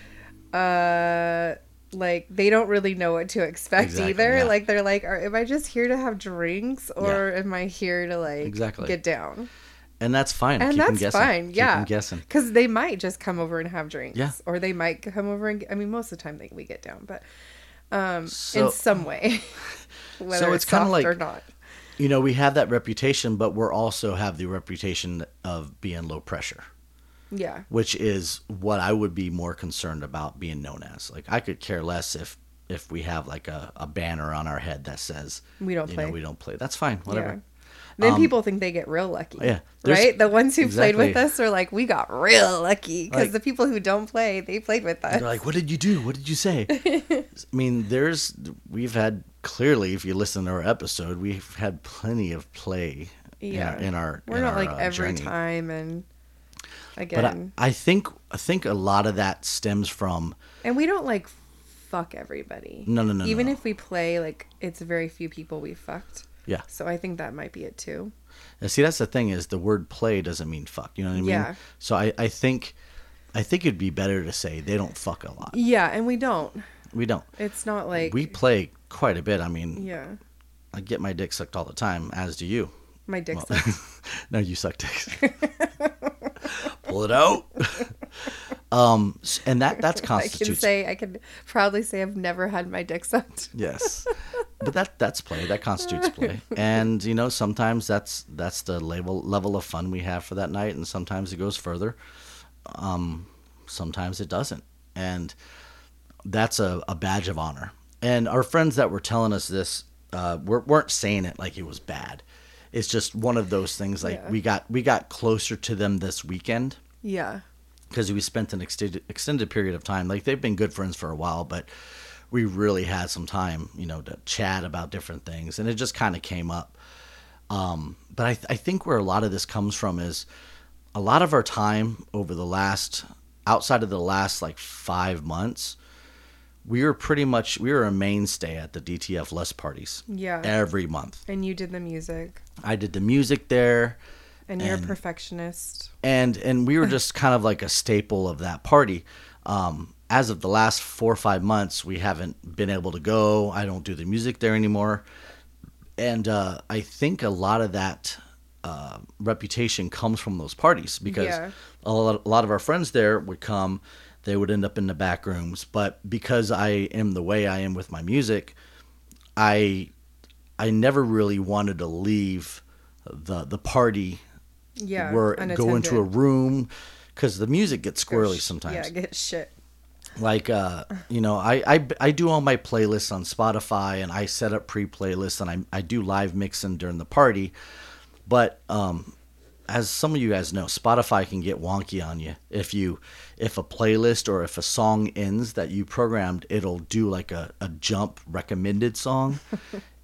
uh, like they don't really know what to expect Exactly, either. yeah. Like they're like, Are, am I just here to have drinks or am I here to like Exactly. get down? and that's fine. And Keep 'em that's guessing. fine, Keep yeah. 'em guessing. Because they might just come over and have drinks. Yeah. Or they might come over and, I mean, most of the time they, we get down, but um, So- in some way. Whether So it's, it's kinda soft like- or not. You know, we have that reputation, but we're also have the reputation of being low pressure, Yeah. which is what I would be more concerned about being known as. Like, I could care less if if we have like a, a banner on our head that says We don't you play. know, we don't play. That's fine, whatever. Yeah. Then Um, people think they get real lucky. yeah, there's- Right? The ones who played with exactly. us are like, we got real lucky. Because Like- the people who don't play, they played with us. They're like, what did you do? What did you say? I mean, there's we've had clearly, if you listen to our episode, we've had plenty of play Yeah. in our in our We're in not our, like uh, every journey. time. And But again, I, I think I think a lot of that stems from and we don't like fuck everybody. No, no, no, Even no. if we play, like, it's very few people we fucked. yeah. So I think that might be it too. And see, that's the thing is the word play doesn't mean fuck. You know what I mean? Yeah. So I, I think I think it'd be better to say they don't fuck a lot. Yeah, and we don't. We don't. It's not like We play quite a bit. I mean, yeah, I get my dick sucked all the time, as do you. my dick Well, sucks. no, you suck dicks. Pull it out. um, s- and that that's I can constitutes. say I can proudly say I've never had my dick sucked. Yes, but that that's play. That constitutes play. And you know, sometimes that's that's the level level of fun we have for that night, and sometimes it goes further. Um, sometimes it doesn't, and that's a, a badge of honor. And our friends that were telling us this uh, were, weren't saying it like it was bad. It's just one of those things. Like Yeah. we got we got closer to them this weekend Yeah. because we spent an extended extended period of time. Like they've been good friends for a while, but we really had some time, you know, to chat about different things, and it just kind of came up. Um, but I, th- I think where a lot of this comes from is a lot of our time over the last, outside of the last like five months, we were pretty much we were a mainstay at the D T F Less parties. Yeah. Every month, And you did the music, I did the music there. and you're And- a perfectionist. and and we were just kind of like a staple of that party. Um, as of the last four or five months, we haven't been able to go. I don't do the music there anymore, and uh, I think a lot of that uh, reputation comes from those parties because Yeah. a, lot, a lot of our friends there would come. They would end up in the back rooms, but because I am the way I am with my music, I I never really wanted to leave the the party Yeah. or go into a unattended. room because the music gets Go squirrely sh- sometimes. Yeah, get shit. Like, uh, you know, I, I, I do all my playlists on Spotify and I set up pre-playlists and I, I do live mixing during the party. But um, as some of you guys know, Spotify can get wonky on you. If you, if a playlist or if a song ends that you programmed, it'll do like a, a jump recommended song.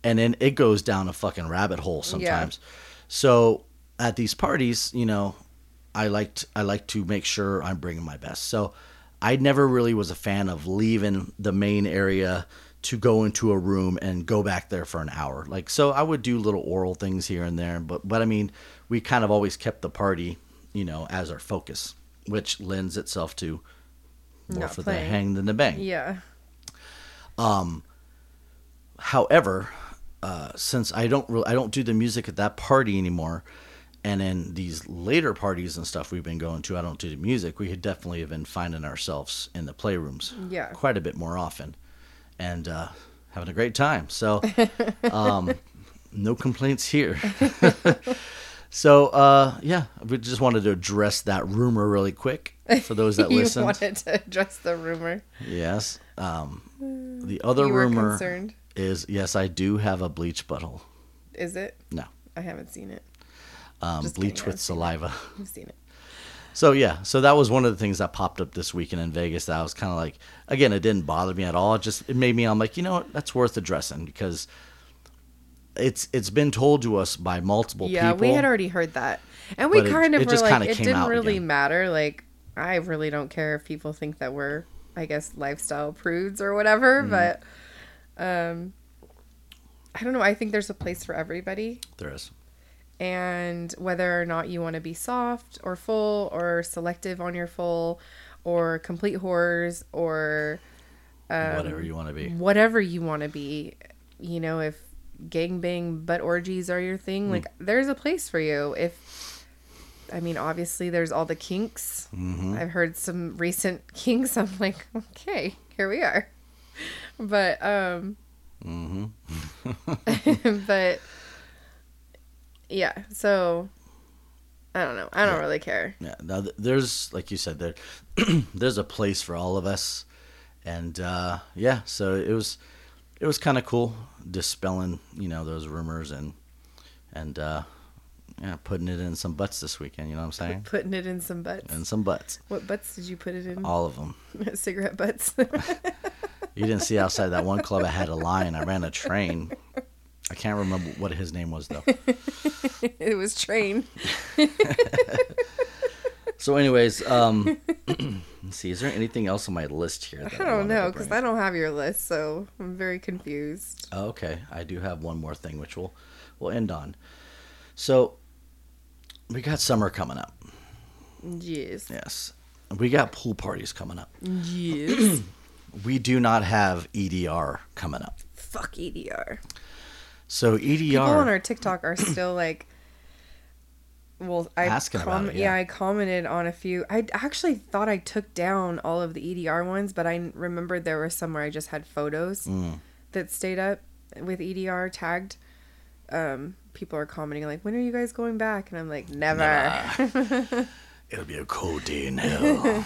and then it goes down a fucking rabbit hole sometimes. Yeah. So at these parties, you know, I liked I like to make sure I'm bringing my best. So I never really was a fan of leaving the main area to go into a room and go back there for an hour. Like, so I would do little oral things here and there, but but I mean, we kind of always kept the party, you know, as our focus, which lends itself to more Not for playing. the hang than the bang. Yeah. Um. However, uh, since I don't really, I don't do the music at that party anymore, and in these later parties and stuff we've been going to, I don't do the music. We had definitely have been finding ourselves in the playrooms, yeah, quite a bit more often, and uh, having a great time. So, um, no complaints here. So, uh, yeah, we just wanted to address that rumor really quick for those that you listened. You wanted to address the rumor. Yes. Um, the other you were rumor concerned. is, yes, I do have a bleach butthole. Is it? No. I haven't seen it. Um, bleach kidding, with I've saliva. I've seen it. So, yeah. So that was one of the things that popped up this weekend in Vegas that I was kind of like, again, it didn't bother me at all. It just, it made me, I'm like, you know what? That's worth addressing because it's it's been told to us by multiple yeah, people. we had already heard that. And we But it- kind of it were just like, kinda it came didn't out really again. matter. Like, I really don't care if people think that we're, I guess, lifestyle prudes or whatever. Mm. But, um, I don't know. I think there's a place for everybody. There is. And whether or not you want to be soft or full or selective on your full or complete whores or um, Whatever you want to be. whatever you want to be, you know, if gangbang butt orgies are your thing, like there's a place for you. If, I mean, obviously there's all the kinks. Mm-hmm. I've heard some recent kinks. I'm like, okay, here we are. But, um, Mm-hmm. but yeah, so I don't know. I don't Yeah. really care. Yeah. Now, th- there's, like you said, there, there's a place for all of us. And, uh, yeah, so it was, it was kind of cool dispelling, you know, those rumors and, and, uh, yeah, putting it in some butts this weekend. You know what I'm saying? Putting it in some butts. In some butts. What butts did you put it in? All of them. Cigarette butts. You didn't see outside that one club I had a line. I ran a train. I can't remember what his name was, though. It was Train. So anyways, um, let's see. Is there anything else on my list here? That I don't wanted to know, because bring? I don't have your list, so I'm very confused. Oh, okay, I do have one more thing, which we'll we'll end on. So we got summer coming up. Yes. Yes, we got pool parties coming up. Yes. We do not have E D R coming up. Fuck E D R. So E D People on R. our TikTok are still like, well, I Asking about it, yeah. yeah. I commented on a few. I actually thought I took down all of the E D R ones, but I remembered there were some where I just had photos Mm. that stayed up with E D R tagged. Um, people are commenting like, "When are you guys going back?" And I'm like, "Never." It'll be a cold day in hell.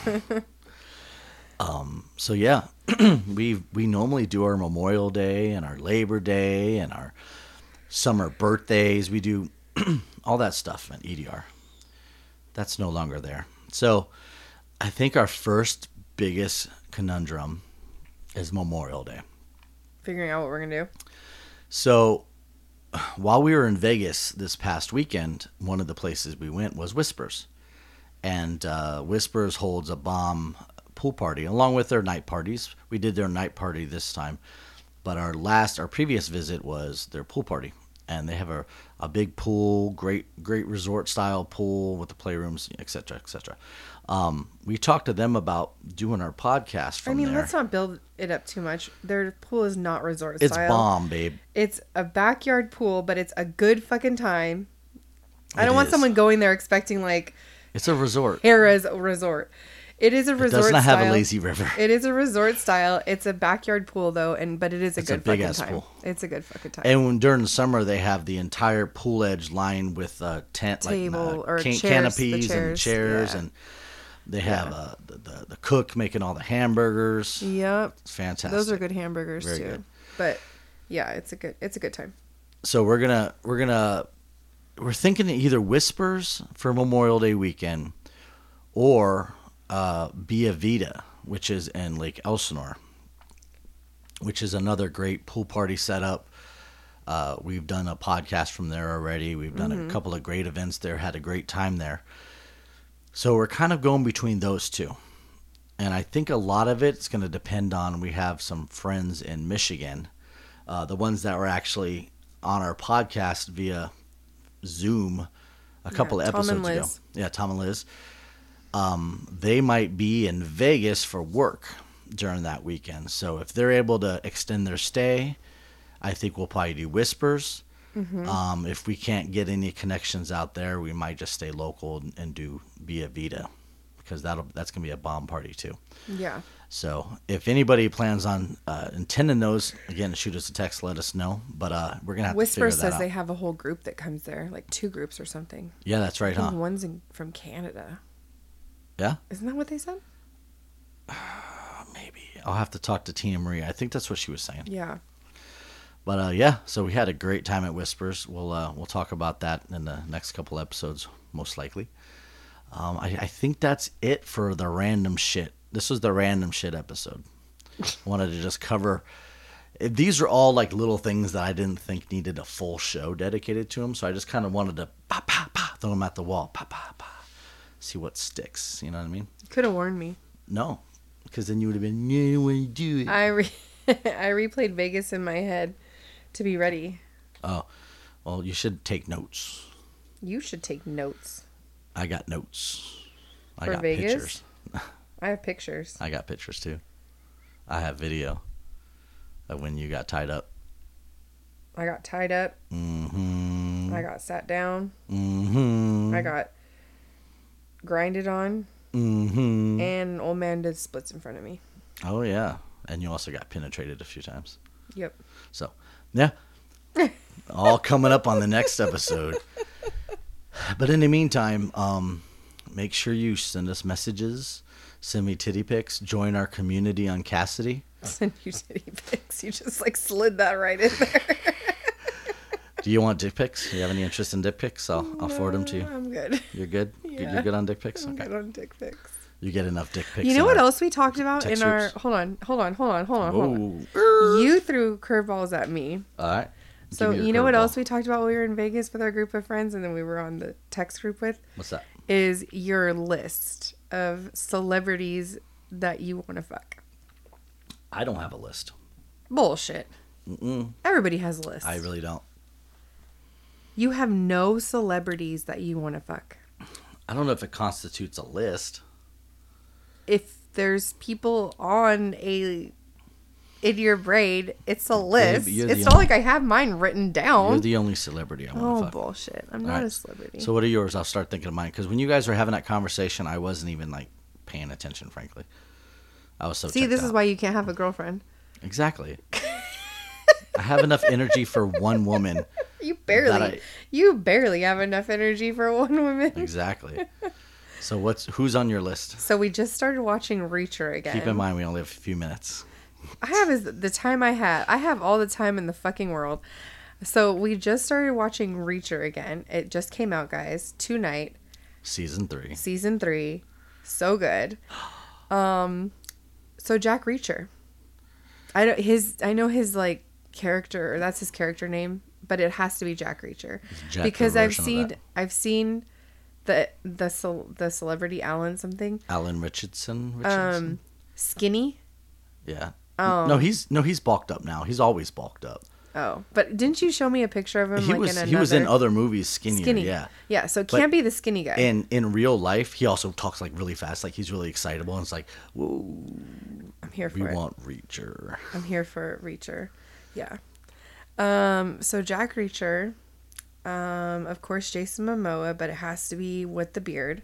um. So yeah, we we normally do our Memorial Day and our Labor Day and our summer birthdays. We do all that stuff at E D R. That's no longer there. So I think our first biggest conundrum is Memorial Day. Figuring out what we're gonna do. So while we were in Vegas this past weekend, one of the places we went was Whispers. And uh, Whispers holds a bomb pool party along with their night parties. We did their night party this time. But our last, our previous visit was their pool party. And they have a, a big pool, great great resort style pool with the playrooms, et cetera, et cetera. Um, we talked to them about doing our podcast from I mean, there. let's not build it up too much. Their pool is not resort It's style. bomb, babe. It's a backyard pool, but it's a good fucking time. I It don't want is. someone going there expecting like It's a resort. Harrah's resort. It is a It resort does not style. have a lazy river. It is a resort style. It's a backyard pool though, and but it is a It's a good fucking big-ass time. pool. It's a good fucking time. And when during the summer they have the entire pool edge lined with uh, tent Table like uh, or can- chairs, the canopies chairs, and chairs, yeah. and they have uh, the, the the cook making all the hamburgers. Yep, It's fantastic. those are good hamburgers Very too. good. But yeah, it's a good it's a good time. So we're gonna we're gonna we're thinking either Whispers for Memorial Day weekend or uh, Via Vita, which is in Lake Elsinore, which is another great pool party setup. Uh, we've done a podcast from there already. We've done Mm-hmm. a couple of great events there, had a great time there. So we're kind of going between those two. And I think a lot of it's going to depend on, we have some friends in Michigan, uh, the ones that were actually on our podcast via Zoom a couple Yeah, of Tom and episodes ago. Liz. Yeah, Tom and Liz. Um, they might be in Vegas for work during that weekend. So if they're able to extend their stay, I think we'll probably do Whispers. Mm-hmm. Um, if we can't get any connections out there, we might just stay local and, and do Via Vita, because that'll that's gonna be a bomb party too. Yeah. So if anybody plans on uh, attending those, again, shoot us a text, let us know. But uh, we're gonna have Whisper to figure that says out. they have a whole group that comes there, like two groups or something. Yeah, that's right, I think huh? one's in, from Canada. Yeah, Isn't that what they said? maybe I'll have to talk to Tina Marie. I think that's what she was saying. Yeah. But uh, yeah, so we had a great time at Whispers. We'll uh, we'll talk about that in the next couple episodes, most likely. Um, I, I think that's it for the random shit. This was the random shit episode. I wanted to just cover. These are all like little things that I didn't think needed a full show dedicated to them, so I just kind of wanted to pa pa pa throw them at the wall, pa pa pa, see what sticks. You know what I mean? Could have warned me. No, because then you would have been, yeah, when you do it. I re- I replayed Vegas in my head to be ready. Oh, well, you should take notes. You should take notes. I got notes. I For got Vegas? pictures. I have pictures. I got pictures too. I have video of when you got tied up. I got tied up. Mm-hmm. I got sat down. Mm-hmm. I got grinded on. Mm-hmm. And an old man did splits in front of me. Oh yeah, and you also got penetrated a few times. Yep. So, yeah, all coming up on the next episode. But in the meantime, um, make sure you send us messages, send me titty pics, join our community on Cassidy. Send you titty pics. You just like slid that right in there. Do you want dick pics? Do you have any interest in dick pics? I'll, I'll forward them to you. I'm good. You're good? Yeah. You're good on dick pics? I'm Okay. good on dick pics. You get enough dick pics. You know in what our else we talked about text in our groups? hold on, hold on, hold on, hold on, hold on. Whoa. You threw curveballs at me. All right. So Give me your you know what curveball. else we talked about when we were in Vegas with our group of friends and then we were on the text group with? What's that? Is your list of celebrities that you want to fuck. I don't have a list. Bullshit. Mm-mm. Everybody has a list. I really don't. You have no celebrities that you want to fuck. I don't know if it constitutes a list. If there's people on a in your brain, it's a list. you're It's the not only- like I have mine written down. You're the only celebrity I want to oh fuck. bullshit! I'm All not right. a celebrity. So what are yours? I'll start thinking of mine. Because when you guys were having that conversation, I wasn't even like paying attention, frankly. I was so See, checked this is out. why you can't have a girlfriend. Exactly. I have enough energy for one woman. You barely, I- you barely have enough energy for one woman. Exactly. So what's who's on your list? So we just started watching Reacher again. Keep in mind we only have a few minutes. I have is the time I had. I have all the time in the fucking world. So we just started watching Reacher again. It just came out, guys, tonight. Season three. Season three, so good. Um, so Jack Reacher. I don't his. I know his like character. Or that's his character name, but it has to be Jack Reacher Jack because the I've version of seen. that. I've seen the the cel- the celebrity Alan something. Alan Richardson. Richardson? Um, skinny. Yeah. Oh. No, he's no, he's bulked up now. He's always bulked up. Oh, but didn't you show me a picture of him? He like was in another... he was in other movies skinnier. skinny. Yeah. Yeah. So it But can't be the skinny guy. In in real life, he also talks like really fast, like he's really excitable, and it's like, whoa, I'm here for we it. want Reacher. I'm here for Reacher. Yeah. Um. So Jack Reacher. Um. Of course, Jason Momoa, but it has to be with the beard.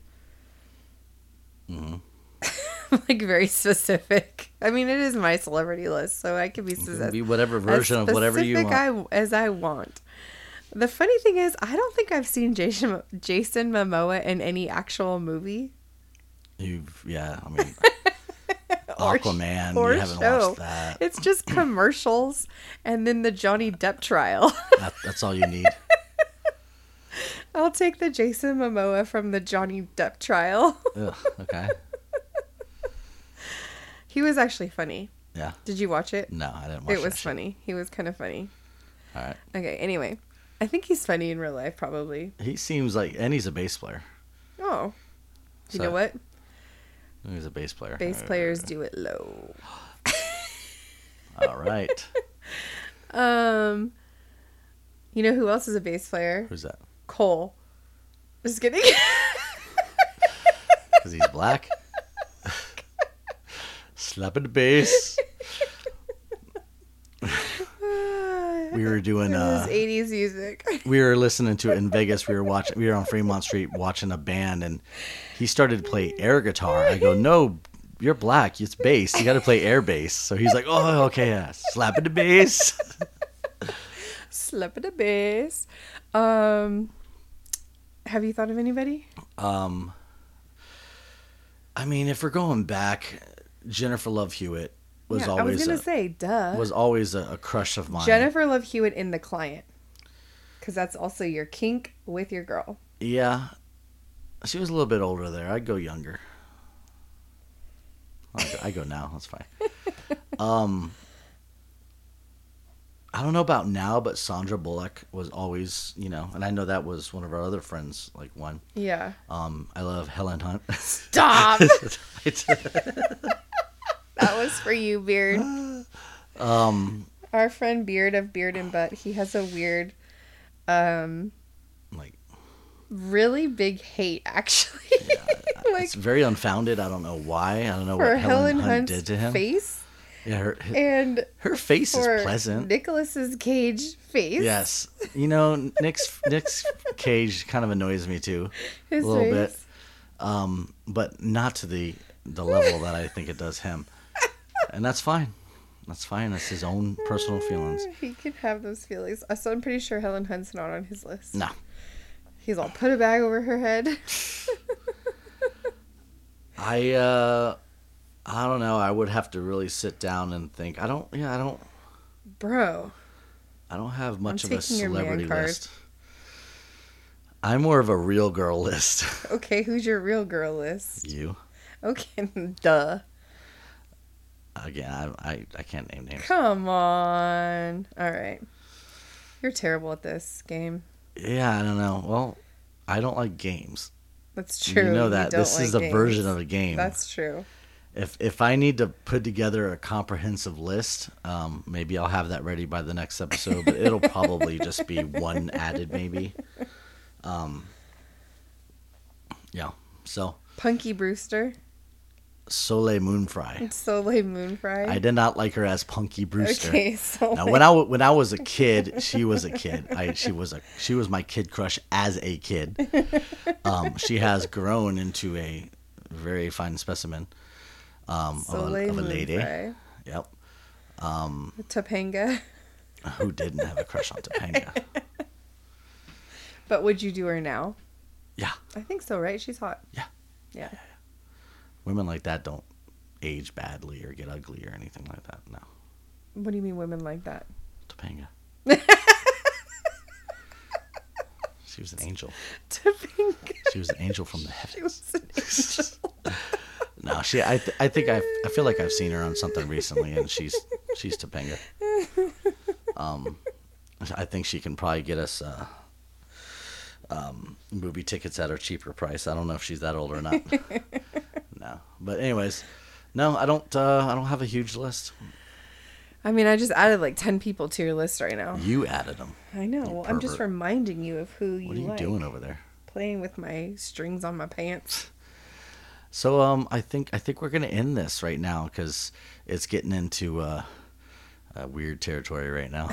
Mm-hmm. Like very specific. I mean, it is my celebrity list, so I can be It can specific. be whatever version of whatever you want. I, as I want. The funny thing is, I don't think I've seen Jason Jason Momoa in any actual movie. You've yeah, I mean Or- Aquaman. or You haven't show. watched that. It's just commercials and then the Johnny Depp trial. that. That's all you need. I'll take the Jason Momoa from the Johnny Depp trial. Ugh, okay. He was actually funny. Yeah. Did you watch it? No, I didn't watch It was that shit. funny. He was kind of funny. All right. Okay, anyway. I think he's funny in real life, probably. He seems like, and he's a bass player. Oh. You So- know what? He's a bass player. Bass players do it low. All right. Um, you know who else is a bass player? Who's that? Cole. Just kidding. Because he's black. Slapping the bass. We were doing. Uh, This eighties music. we were listening to it in Vegas. We were watching. We were on Fremont Street watching a band, and he started to play air guitar. I go, no, you're black. It's bass. You got to play air bass. So he's like, oh, okay, yeah. Slapping the bass. Slapping the bass. Um, have you thought of anybody? Um, I mean, if we're going back, Jennifer Love Hewitt was yeah, I always was gonna a, say, duh. was always a, a crush of mine. Jennifer Love Hewitt in The Client, because that's also your kink with your girl. Yeah, she was a little bit older there. I'd go younger. I go, I go now. That's fine. Um, I don't know about now, but Sandra Bullock was always, you know, and I know that was one of our other friends, like one. Yeah. Um, I love Helen Hunt. Stop. It's- That was for you, Beard. um, Our friend Beard of Beard and Butt, he has a weird, um, like, really big hate, actually. like, it's very unfounded. I don't know why. I don't know for what Helen, Helen Hunt Hunt's did to him. face, Yeah, her and her face for is pleasant. Nicolas's Cage face. Yes, you know, Nick's Nick's Cage kind of annoys me too, His a little face. bit, um, but not to the the level that I think it does him, and that's fine. That's fine. That's his own personal feelings. He can have those feelings. So I'm pretty sure Helen Hunt's not on his list. No, He's all put a bag over her head. I uh, I don't know. I would have to really sit down and think. I don't. Yeah, I don't. Bro. I don't have much I'm of a taking your man celebrity card. list. I'm more of a real girl list. Okay, who's your real girl list? You. Okay, duh. Again, I, I I can't name names. Come on. All right. You're terrible at this game. Yeah, I don't know. Well, I don't like games. That's true. You know that. don't This is a like version games. of a game. That's true. If if I need to put together a comprehensive list, um, maybe I'll have that ready by the next episode. But it'll probably just be one added, maybe. Um. Yeah. So Punky Brewster. Soleil Moonfry. Soleil Moonfry. I did not like her as Punky Brewster. Okay, so Now, when I w- when I was a kid, she was a kid. I she was a she was my kid crush as a kid. Um, she has grown into a very fine specimen um, of, a, Soleil of a lady. Moonfry. Yep. Um, Topanga. who didn't have a crush on Topanga? But would you do her now? Yeah. I think so, right? She's hot. Yeah. Yeah. Women like that don't age badly or get ugly or anything like that. No. What do you mean women like that? Topanga. She was an angel. Topanga. She was an angel from the She heavens. was an angel. No, she. I. Th- I think I. I feel like I've seen her on something recently, and she's she's Topanga. Um, I think she can probably get us uh, um, movie tickets at a cheaper price. I don't know if she's that old or not. No, but anyways, no, I don't. Uh, I don't have a huge list. I mean, I just added like ten people to your list right now. You added them. I know. Well, I'm just pervert. reminding you of who you What are you like. doing over there? Playing with my strings on my pants. So um, I think I think we're gonna end this right now because it's getting into uh, uh, weird territory right now.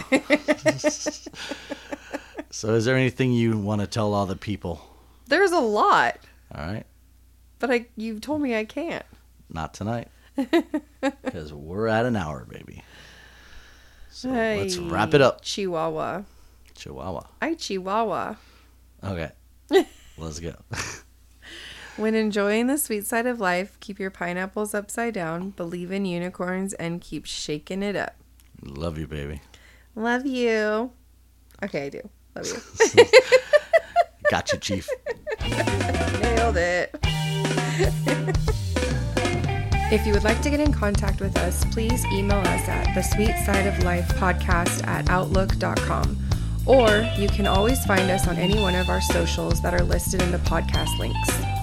So, is there anything you want to tell all the people? There's a lot, All right, but I you told me I can't. not tonight, because we're at an hour, baby. So let's Ay, wrap it up. Chihuahua. Chihuahua. I Chihuahua. Okay, let's go. When enjoying the sweet side of life, keep your pineapples upside down, believe in unicorns, and keep shaking it up. Love you, baby. Love you. Okay, I do. Love you. Got you, Chief. Nailed it. If you would like to get in contact with us, please email us at the sweet side of life podcast at outlook dot com, or you can always find us on any one of our socials that are listed in the podcast links.